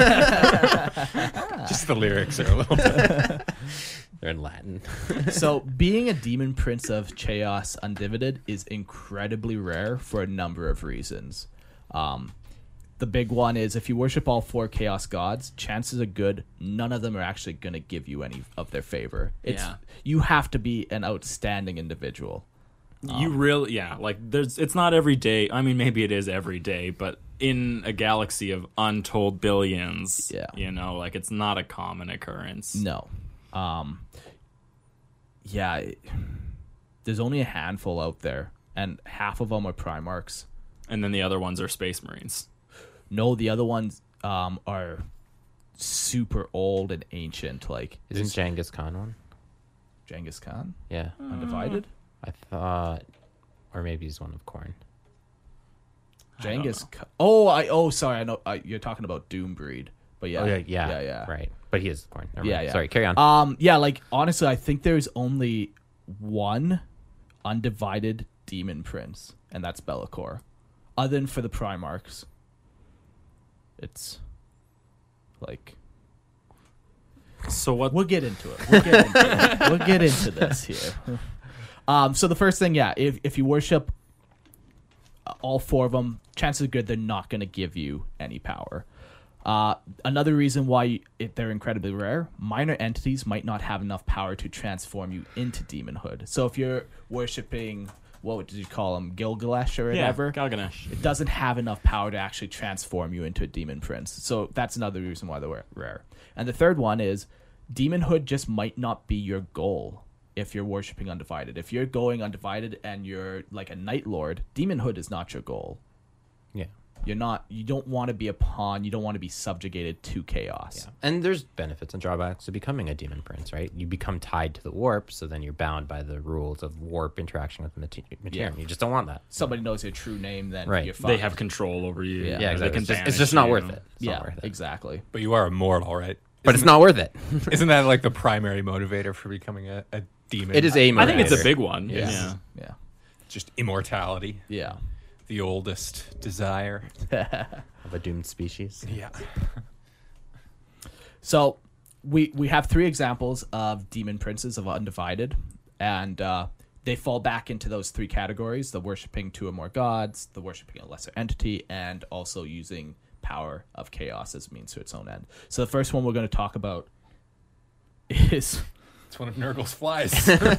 Just the lyrics are a little bit. They're in Latin. So, being a demon prince of Chaos Undivided is incredibly rare for a number of reasons. Um, the big one is if you worship all four Chaos gods, chances are good none of them are actually going to give you any of their favor. It's Yeah. you have to be an outstanding individual. You really, yeah, like there's, it's not every day. I mean, maybe it is every day, but in a galaxy of untold billions, Yeah. you know, like it's not a common occurrence. No. Um, yeah, it- there's only a handful out there, and half of them are Primarchs. And then the other ones are Space Marines. No, the other ones um, are super old and ancient, like Isn't Genghis Khan one? Genghis Khan, Yeah, Undivided. I thought, or maybe he's one of Korn. Genghis. Khan. Oh, I. Oh, sorry. I know uh, you're talking about Doombreed, but yeah, Oh yeah, yeah, yeah, yeah. right. But he is Korn. Never Yeah, mind. yeah. Sorry, carry on. Um, yeah, like honestly, I think there's only one undivided demon prince, and that's Be'lakor. Other than for the Primarchs, it's like So what? we'll get into it. We'll get into it. We'll get into this here. Um, so the first thing, yeah, if if you worship all four of them, chances are good they're not going to give you any power. Uh, another reason why it, they're incredibly rare, minor entities might not have enough power to transform you into demonhood. So if you're worshipping, what did you call him, Gilgamesh or Yeah, whatever, Gilgamesh. it doesn't have enough power to actually transform you into a demon prince. So that's another reason why they're rare. And the third one is demonhood just might not be your goal if you're worshiping Undivided. If you're going Undivided and you're like a Night Lord, demonhood is not your goal. yeah. You're not. You don't want to be a pawn. You don't want to be subjugated to chaos. Yeah. And there's benefits and drawbacks to becoming a demon prince, right? You become tied to the warp, so then you're bound by the rules of warp interaction with the mate- material. Yeah. You just don't want that. Somebody knows your true name, then Right. you're They fucked. have control over you. Yeah. Yeah, They exactly. can It's just, it's banish just not you. worth it. It's yeah, not worth it. exactly. But you are immortal, right? But it's not worth it. Isn't that like the primary motivator for becoming a, a demon? It is a I think it's a motivator. big one. Yeah, Yeah. yeah, Just immortality, yeah. the oldest desire. Of a doomed species. Yeah. So we we have three examples of demon princes of Undivided, and uh, they fall back into those three categories: the worshiping two or more gods, the worshiping a lesser entity, and also using power of chaos as means to its own end. So the first one we're going to talk about is It's one of Nurgle's flies.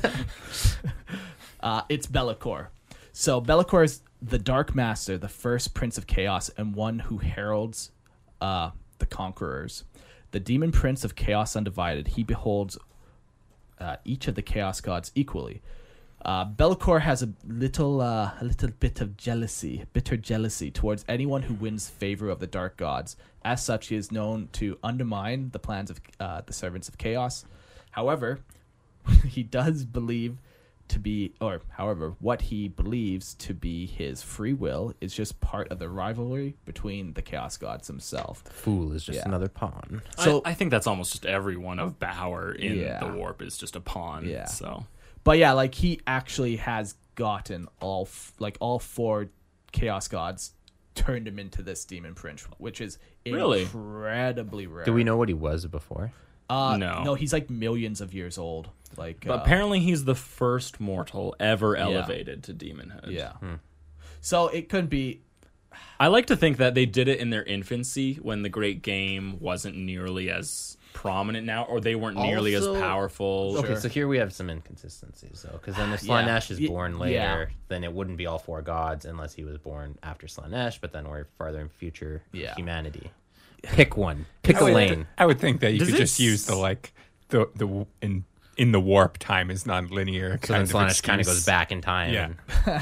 Uh, it's Be'lakor. So Be'lakor is the Dark Master, the first Prince of Chaos, and one who heralds uh, the Conquerors. The Demon Prince of Chaos Undivided. He beholds uh, each of the Chaos Gods equally. Uh, Be'lakor has a little, uh, a little bit of jealousy, bitter jealousy towards anyone who wins favor of the Dark Gods. As such, he is known to undermine the plans of uh, the Servants of Chaos. However, he does believe to be, or however, what he believes to be his free will is just part of the rivalry between the Chaos Gods themselves. Fool is just Yeah. another pawn. So- I, I think that's almost just everyone of power in Yeah. the warp is just a pawn. Yeah. So But yeah, like he actually has gotten all, f- like all four Chaos Gods turned him into this Demon Prince, which is Really? incredibly rare. Do we know what he was before? Uh, No. no, he's like millions of years old. Like, but uh, apparently he's the first mortal ever elevated to demonhood. yeah. So it could be. I like to think that they did it in their infancy when the great game wasn't nearly as prominent now, or they weren't nearly Also- as powerful. Okay, Sure. so here we have some inconsistencies, though. Because then if Yeah. Slaanesh is Y- born yeah. later, then it wouldn't be all four gods unless he was born after Slaanesh, but then we're farther in future Yeah. humanity. Pick one. Pick I a would, lane. I would think that you Does could it just use the s- like the the in in the warp time is non-linear. So then kind of Slaanesh kind of excuse. goes back in time. Yeah.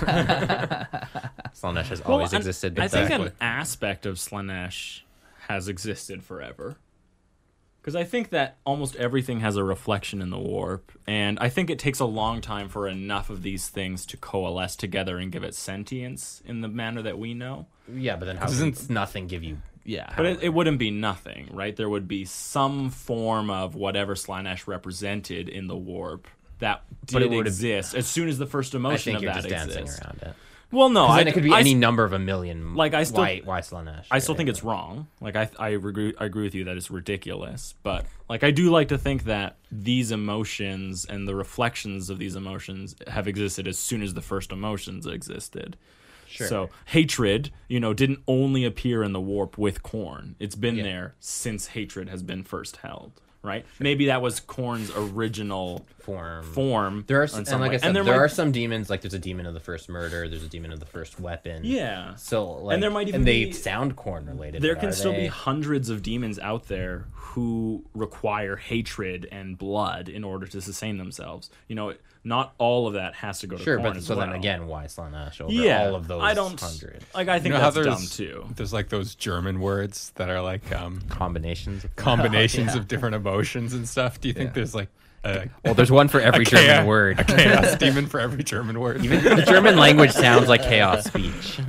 And Slaanesh has Well, always and existed. I But think the- an aspect of Slaanesh has existed forever. Because I think that almost everything has a reflection in the warp, and I think it takes a long time for enough of these things to coalesce together and give it sentience in the manner that we know. yeah, but then how Doesn't- does nothing give you? Yeah. But it, it wouldn't be nothing, right? There would be some form of whatever Slaanesh represented in the warp that But it did would've- exist as soon as the first I emotion think of you're that just dancing exists. around it. Well, no, Because I, then it could be I any s- number of a million. Like, I still- why why Slaanesh? I still think it's wrong. Like I, I agree. I agree with you that it's ridiculous. But like, I do like to think that these emotions and the reflections of these emotions have existed as soon as the first emotions existed. Sure. So hatred, you know, didn't only appear in the warp with Khorne. It's been Yeah. there since hatred has been first held. Right? Maybe that was Khorne's original form. form. There are, in some, some and like way. I said, And there, might- are some demons. Like there's a demon of the first murder. There's a demon of the first weapon. Yeah. So like, there might even and they be- sound corn related. There but can are still be they? hundreds of demons out there who require hatred and blood in order to sustain themselves. You know, not all of that has to go to Sure, Khorne but as so well. then again, why Slaanesh over yeah, all of those I don't hundreds like. I think You know how that's dumb there's too. there's like those German words that are like um, combinations? Of combinations yeah. of different emotions and stuff. Do you think Yeah. there's like a, Well, there's one for every a German chaos- word. a chaos demon for every German word? Even the German language sounds like chaos speech.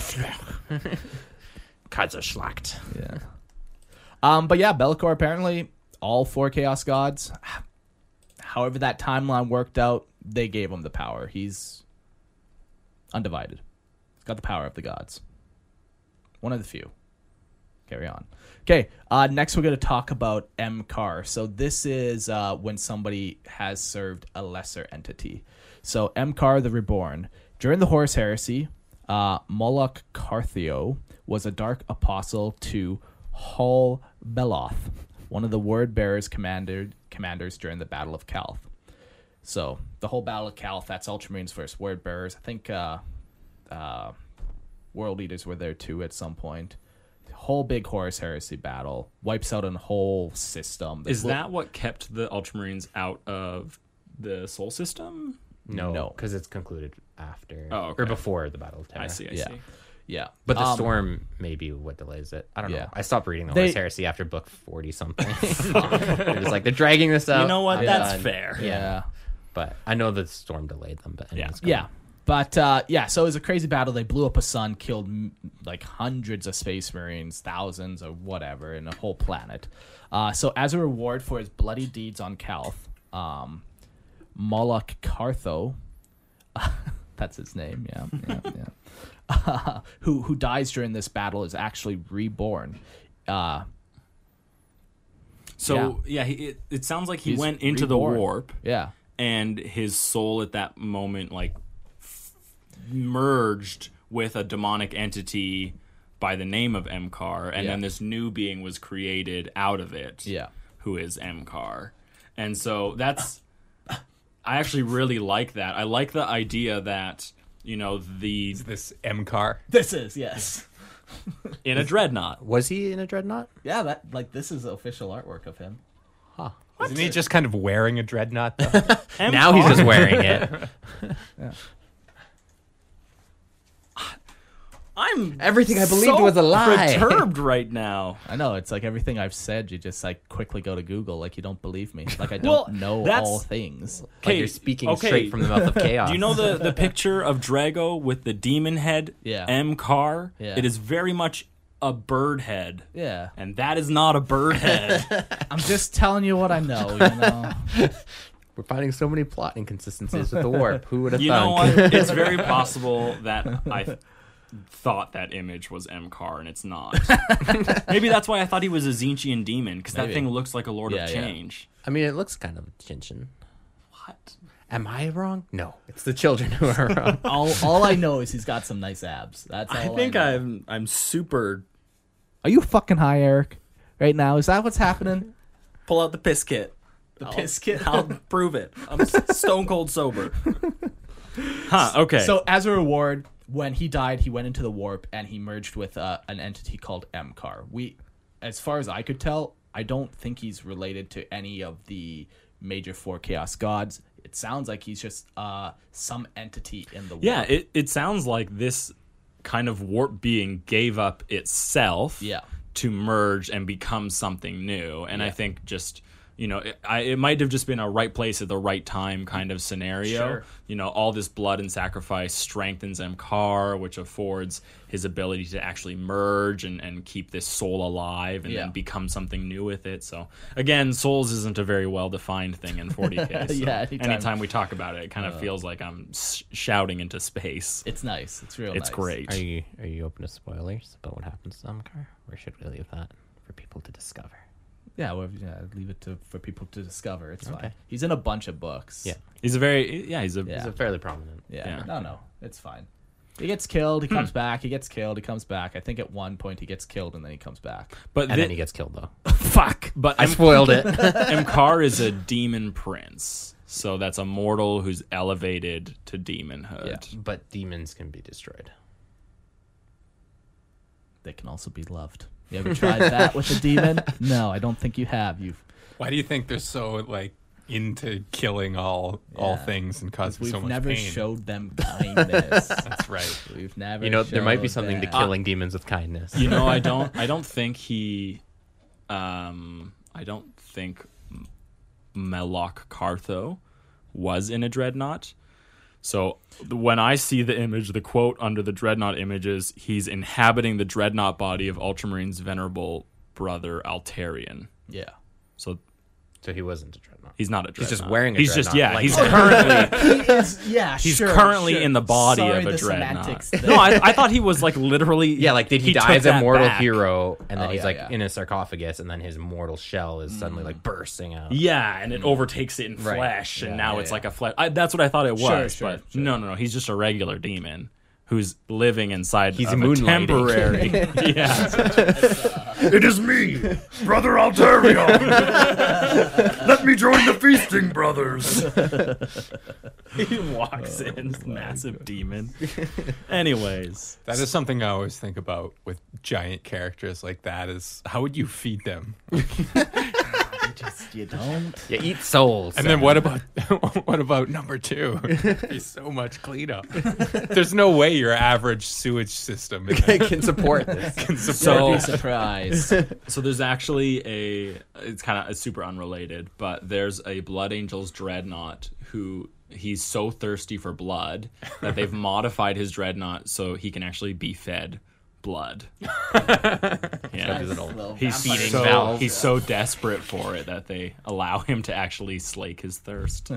Kaiserschlacht. Yeah. Um, but yeah, Be'lakor apparently all four Chaos Gods. However that timeline worked out, they gave him the power. He's undivided. He's got the power of the gods. One of the few. Carry on. Okay, uh, next we're going to talk about Emkar. So this is uh, when somebody has served a lesser entity. So Emkar the Reborn. During the Horus Heresy, uh, Moloch Cartheo was a dark apostle to Hol Beloth, one of the word bearers commander, commanders during the Battle of Calth. So the whole Battle of Calth, that's Ultramarines versus word bearers. I think uh, uh, World Eaters were there too at some point. Whole big Horus Heresy battle wipes out a whole system. Is Well, that what kept the Ultramarines out of the Sol system? No, No. because it's concluded after Oh, okay. or before the Battle of Terra. I see. I Yeah. see. Yeah, But the Um, storm may be what delays it. I don't Yeah. know. I stopped reading the They- Horus Heresy after book forty something. They're just like they're dragging this out. You know what? I'm That's done. fair. Yeah. Yeah, But I know the storm delayed them. But anyways, go yeah. on. But uh, yeah, so it was a crazy battle. They blew up a sun, killed m- like hundreds of space marines, thousands or whatever, and a whole planet. Uh, so as a reward for his bloody deeds on Calth, um, Moloch Cartho, that's his name, yeah, yeah, yeah. Uh, who who dies during this battle is actually reborn. Uh, So yeah, he, it, it sounds like he He's went into reborn. the warp, yeah, and his soul at that moment like f- merged with a demonic entity by the name of Emkar, and Yeah. then this new being was created out of it, yeah, who is Emkar. And so that's I actually really like that. I like the idea that, you know, the This M car. This is, yes. in a dreadnought. Was he in a dreadnought? Yeah, that like this is official artwork of him. Isn't he just kind of wearing a dreadnought though? Now he's just wearing it. I'm Everything I believed so was a lie. perturbed right now. I know, it's like everything I've said, you just like quickly go to Google like you don't believe me. Like I don't Well, know that's- all things. Like Okay, you're speaking okay. straight from the mouth of chaos. Do you know the, the picture of Drago with the demon head Yeah. M car? Yeah. It is very much a bird head. Yeah. And that is not a bird head. I'm just telling you what I know, you know. We're finding so many plot inconsistencies with the warp. Who would have You thunk? know what? It's very possible that I th- thought that image was M car and it's not. Maybe that's why I thought he was a Zinchian demon, because that Maybe. thing looks like a Lord Yeah, of yeah. Change. I mean, it looks kind of Shinshin. What? Am I wrong? No, it's the children who are wrong. all all I know is he's got some nice abs. That's all I think know. I'm I'm super. Are you fucking high, Eric? Right now, is that what's happening? Pull out the piss kit. The I'll- piss kit. I'll prove it. I'm s- stone cold sober. Huh, okay. So as a reward, when he died, he went into the warp and he merged with uh, an entity called M car. We, as far as I could tell, I don't think he's related to any of the major four chaos gods. It sounds like he's just uh, some entity in the warp. yeah, it, it sounds like this kind of warp being gave up itself Yeah. to merge and become something new. And I think just, you know, it, I, it might have just been a right place at the right time kind of scenario. Sure. You know, all this blood and sacrifice strengthens Mkar, which affords his ability to actually merge and, and keep this soul alive and Yeah. then become something new with it. So, again, souls isn't a very well-defined thing in forty K. So Yeah, anytime- anytime we talk about it, it kind of feels like I'm sh- shouting into space. It's nice. It's real It's nice. great. Are you are you open to spoilers about what happens to Amkar, or should we leave that for people to discover? Yeah, well, yeah, leave it to for people to discover. It's fine. Okay. He's in a bunch of books. Yeah, He's a very, yeah, he's a, Yeah. he's a fairly prominent. Yeah. Yeah. No, no. It's fine. He gets killed, he comes back, he gets killed, he comes back. I think at one point he gets killed and then he comes back. but And thi- then he gets killed though. fuck. But I M- spoiled it. Mkar is a demon prince. So that's a mortal who's elevated to demonhood. Yeah. But demons can be destroyed. They can also be loved. You ever tried that with a demon? No, I don't think you have. You've Why do you think they're so like into killing all all Yeah. things and causing we've so much never pain? showed them kindness. That's right. We've never You know, there might be showed something to that. killing demons with kindness. You know, I don't I don't think he um I don't think M- Melok Cartho was in a dreadnought. So when I see the image, the quote under the dreadnought image is, he's inhabiting the dreadnought body of Ultramarines' venerable brother Altarian. Yeah. So So he wasn't a dreadnought. he's not a dreadnought. He's just wearing a He's just dreadnought, yeah. like- He's currently He is, yeah, he's sure, currently sure. in the body Sorry, of a the dreadnought. semantics No, there. I, I thought he was like literally. Yeah, like did he, die took as a that mortal back. hero, and then Oh, he's yeah, like yeah. in a sarcophagus, and then his mortal shell is suddenly like bursting out. Yeah, and it overtakes it in Right. flesh, and Yeah, now yeah, it's yeah. like a flesh. I, that's what I thought it was, Sure, sure, but sure. no, no, no. He's just a regular demon who's living inside. He's of a moonlighting. temporary. yeah, It is me, Brother Altarion. Let me join the feasting brothers. he walks in, massive demon. Anyways, That is something I always think about with giant characters like that is how would you feed them? Just, you don't. You eat souls. And then what about what about number two? It'd be so much cleanup. There's no way your average sewage system is can support this? can support So- Be surprised. so there's actually a. It's kind of super unrelated, but there's a Blood Angels dreadnought who. He's so thirsty for blood that they've modified his dreadnought so he can actually be fed blood. Yeah. Little He's vampire so valve. he's so desperate for it that they allow him to actually slake his thirst.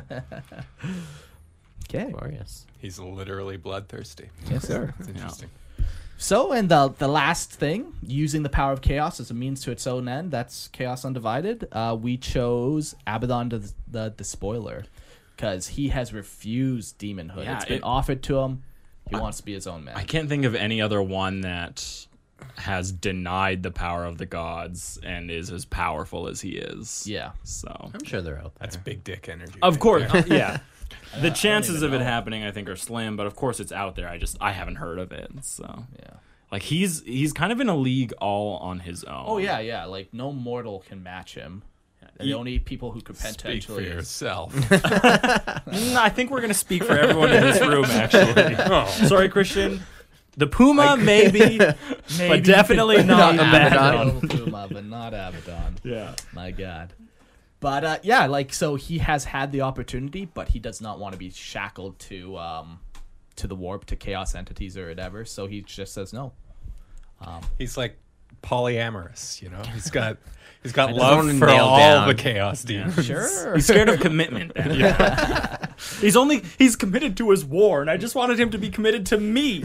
Okay. Glorious. He's literally bloodthirsty. Yes, sir. It's interesting. So, and the the last thing, using the power of chaos as a means to its own end, that's Chaos Undivided. Uh, we chose Abaddon the, the Despoiler because he has refused demonhood. Yeah, it's been it- offered to him. He wants to be his own man. I can't think of any other one that has denied the power of the gods and is as powerful as he is. Yeah. So I'm sure they're out there. That's big dick energy. of right course, there. uh, yeah. The chances even of it know. happening, I think, are slim. But of course, it's out there. I just I haven't heard of it. So Yeah. like he's he's kind of in a league all on his own. Oh yeah, yeah. Like no mortal can match him. The Ye- only people who could Speak for potentially yourself. Mm, I think we're gonna speak for everyone in this room. Actually, Oh. sorry, Christian. The Puma, maybe, but definitely not the Abaddon. Abaddon. Puma, but not Abaddon. Yeah. My God. But uh, yeah, like so he has had the opportunity, but he does not want to be shackled to um, to the warp, to chaos entities or whatever. So he just says no. He's like polyamorous, you know. He's got he's got just love wanna for nail all down. the chaos demons. Sure. He's scared of commitment. He's only he's committed to his war, and I just wanted him to be committed to me.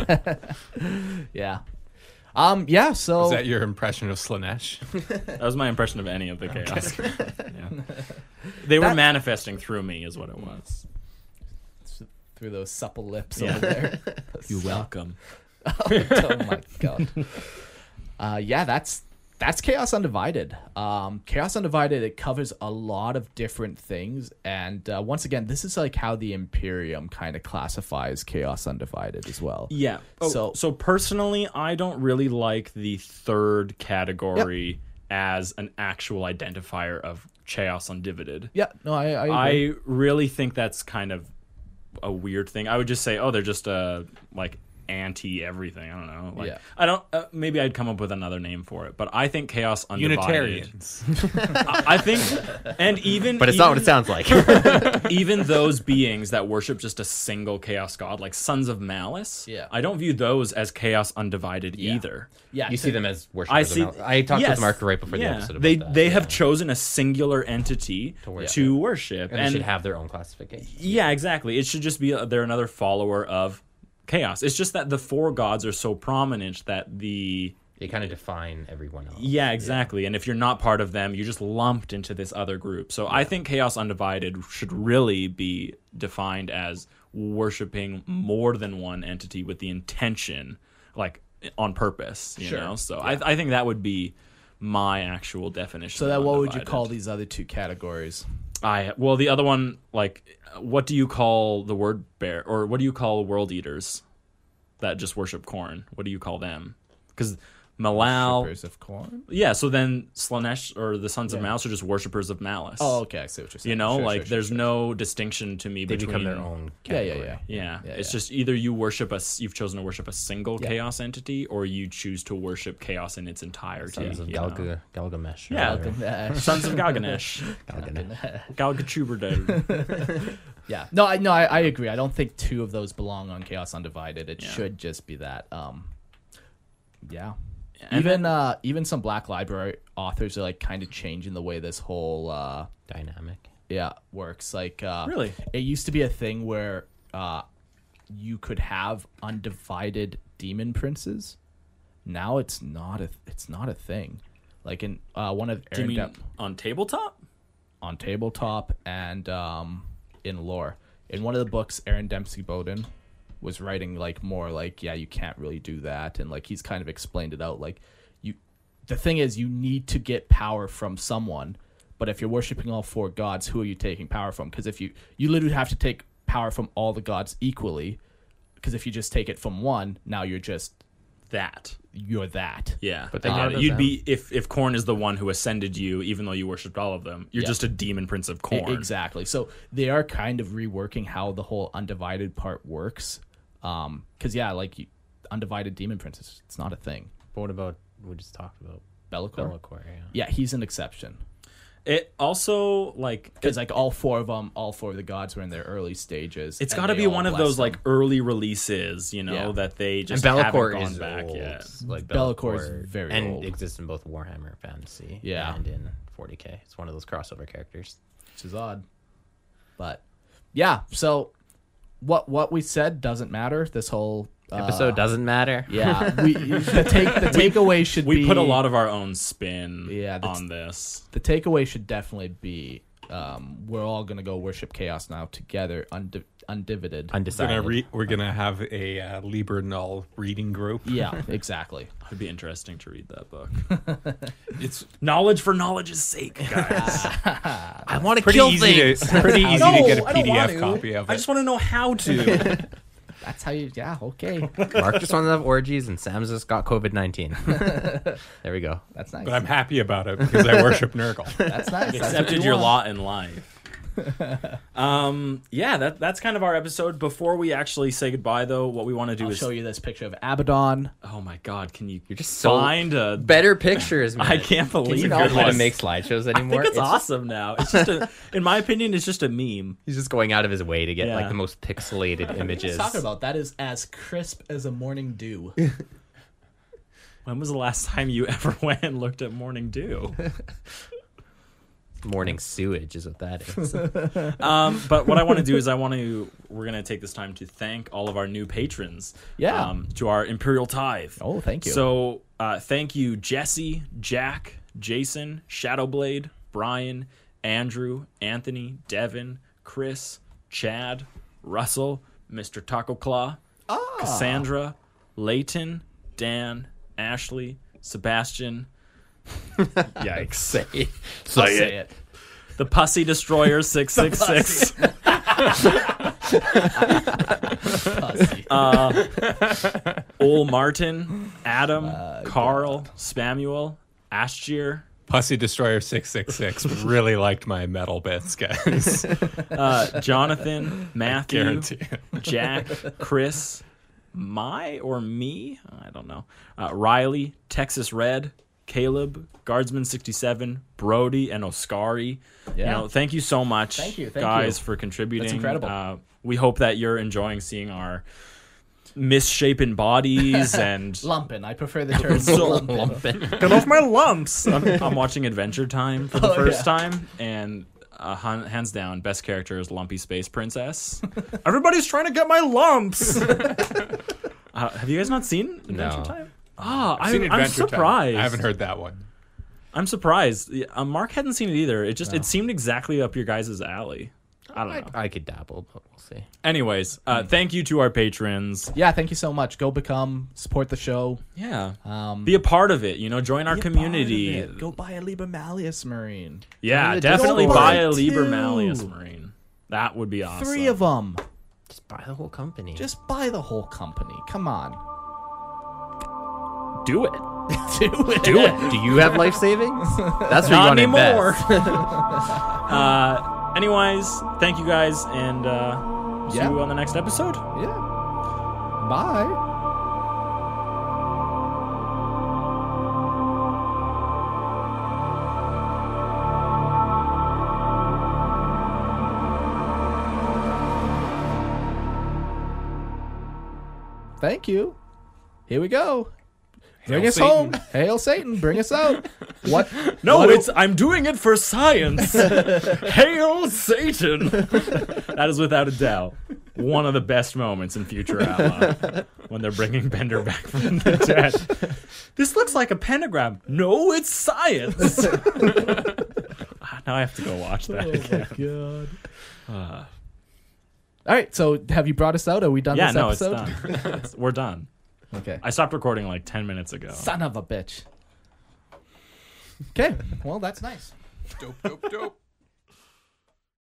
Yeah. Um. Yeah. So Is that your impression of Slanesh? That was my impression of any of the chaos. Yeah. They were That- manifesting through me, is what it was. through those supple lips Yeah. over there. You're welcome. Oh my God. Uh. Yeah. That's that's Chaos Undivided. Um. Chaos Undivided. It covers a lot of different things, and uh, once again, this is like how the Imperium kind of classifies Chaos Undivided as well. Yeah. Oh, So- so so personally, I don't really like the third category as an actual identifier of Chaos Undivided. Yeah. No. I. I, agree. I really think that's kind of a weird thing. I would just say, oh, they're just uh like anti everything. I don't know. Like, Yeah. I don't. Uh, maybe I'd come up with another name for it. But I think Chaos Undivided. Unitarians. I, I think, and even But it's even, not what it sounds like. even those beings that worship just a single chaos god, like Sons of Malice, Yeah. I don't view those as Chaos Undivided Yeah. either. Yeah. You to- see them as worshippers. I of see. Mal- I talked yes, with Mark right before the yeah. episode about They that. they yeah. have chosen a singular entity to worship. worship, and, they should have their own classification. yeah, exactly. It should just be a, they're another follower of chaos. It's just that the four gods are so prominent that the They kind of define everyone else. yeah, exactly. And if you're not part of them, you're just lumped into this other group. So I think Chaos Undivided should really be defined as worshiping more than one entity with the intention, like on purpose. You Sure. know, so I, I think that would be my actual definition. So of that what would you undivided. call these other two categories? I well, the other one, like, what do you call the word bear, or what do you call world eaters that just worship corn? What do you call them? Because Malal, Shippers of corn. yeah. So then Slanesh or the Sons of Yeah. Malice are just worshippers of malice. Oh, okay. I see what you're saying. you know, Sure, like sure, sure, there's sure. no distinction to me They between become their own Yeah, yeah, category. yeah. Yeah, Yeah, it's yeah. just either you worship a s- you've chosen to worship a single Yeah. chaos entity, or you choose to worship chaos in its entirety. Sons of you know? Galga, Galgamesh. or Yeah. whatever. Sons of Galganesh, Galganesh. Galgachuber. Yeah. No, I no, I, I agree. I don't think two of those belong on Chaos Undivided. It Yeah. should just be that. Um, yeah. And even then- uh, even some Black Library authors are like kind of changing the way this whole uh, Dynamic. yeah works. Like uh, Really? it used to be a thing where uh, you could have undivided demon princes. Now it's not a it's not a thing. Like in uh, one of Do you Aaron mean Dep- on tabletop? on tabletop and um, in lore. In one of the books, Aaron Dempsey Bowden was writing like more like, yeah, you can't really do that, and like he's kind of explained it out. Like you, the thing is, you need to get power from someone, but if you're worshiping all four gods, who are you taking power from? Because if you you literally have to take power from all the gods equally, because if you just take it from one, now you're just That. you're that. Yeah, But they Uh, got it you'd down. be if if Korn is the one who ascended you, even though you worshipped all of them. You're Yeah. just a demon prince of E- Korn. Exactly. So they are kind of reworking how the whole undivided part works. Um, because yeah, like you, undivided demon princess, it's not a thing. But what about we just talked about Bellicor. Bellicor? Yeah. Yeah, he's an exception It also like because like all four of them, all four of the gods were in their early stages. it's and got to they be all one of blessed those them. like early releases, you know, Yeah. that they And just haven't Bellicor gone is back old. yet. Like Bellicor is Bellicor very and old. exists in both Warhammer Fantasy Yeah. and in forty K. It's one of those crossover characters. which is odd. But yeah, so what what we said doesn't matter. This whole uh, Episode doesn't matter. Yeah, we the take the takeaway should We be put a lot of our own spin Yeah, that's- on this. the takeaway should definitely be um, we're all gonna go worship chaos now together, undi- undivided. We're Undecided. gonna, re- we're gonna have a uh, Liber Null reading group. yeah, exactly. It would be interesting to read that book. It's Knowledge for knowledge's sake, guys. I want to Pretty kill easy things. to pretty easy No, to get a I don't P D F want to. copy of it. I just want to know how to. That's how you. Yeah. Okay. Mark just wants to have orgies, and Sam's just got COVID nineteen. There we go. That's nice. but I'm happy about it because I worship Nurgle. That's nice. That's what Accepted you your want. lot in life. um, yeah, that that's kind of our episode. Before we actually say goodbye, though, what we want to do I'll is show you this picture of Abaddon. Oh my God! Can you You're just so find a? better pictures, man. I can't believe He's it. not going was- to make slideshows I anymore. think it's, It's just- awesome now. It's just a, in my opinion, it's just a meme. he's just going out of his way to get Yeah. like the most pixelated What are images. you talking about? That is as crisp as a morning dew. When was the last time you ever went and looked at Morning Dew? Morning sewage is what that is. Um, but what I want to do is I want to we're gonna take this time to thank all of our new patrons. Yeah. Um, to our Imperial Tithe. Oh, thank you. So uh, thank you, Jesse, Jack, Jason, Shadowblade, Brian, Andrew, Anthony, Devin, Chris, Chad, Russell, Mister Taco Claw, Ah. Cassandra, Layton, Dan, Ashley, Sebastian. Yikes. Say it. I'll say it. The Pussy Destroyer six six six. Pussy. Uh, Ol Martin, Adam, Uh, Carl, Spamuel, Ashgier, Pussy Destroyer six six six really liked my metal bits, guys. uh, Jonathan, Matthew, Guarantee it. Jack, Chris, my or me, I don't know. Uh, Riley, Texas Red, Caleb, Guardsman sixty-seven, Brody, and Oscari. Yeah. You know, thank you so much, Thank you, thank guys, you. for contributing. That's incredible. Uh, we hope that you're enjoying seeing our misshapen bodies and Lumpin. I prefer the term So- lumpin. Lumping. get off my lumps. I'm, I'm watching Adventure Time for the Oh, first yeah. time, and uh, han- hands down, best character is Lumpy Space Princess. Everybody's trying to get my lumps. uh, have you guys not seen Adventure No. Time? Ah, I've seen I'm, I'm Adventure Time. surprised. I haven't heard that one. I'm surprised. Yeah, Uh, Mark hadn't seen it either. It just No. it seemed exactly up your guys' alley. I don't I, know. I could dabble, but we'll see. Anyways, uh, thank you to our patrons. Yeah, thank you so much. Go become, support the show. Yeah. Um, Be a part of it. You know, join our be a part community. of it. Go buy a Liber Malleus Marine. Yeah, Join the definitely Discord. buy a Two. Liber Malleus Marine. That would be awesome. Three of them. Just buy the whole company. Just buy the whole company. Come on. do it. Do it. Do it. Do you have life savings? That's where Not you want to anymore. invest. uh, anyways, thank you guys, and uh, see Yeah. you on the next episode. Yeah. Bye. Thank you. Here we go. Bring Hail us Satan. home. Hail Satan. Bring us out. What? No, what it's I'm doing it for science. Hail Satan! That is without a doubt one of the best moments in Futurama when they're bringing Bender back from the dead. This looks like a pentagram. No, it's science. Now I have to go watch that again. God. All right. So, have you brought us out? Are we done Yeah, this no, episode? it's done. It's- we're done. Okay. I stopped recording like ten minutes ago. Son of a bitch. Okay. Well, that's nice. Dope, dope, dope.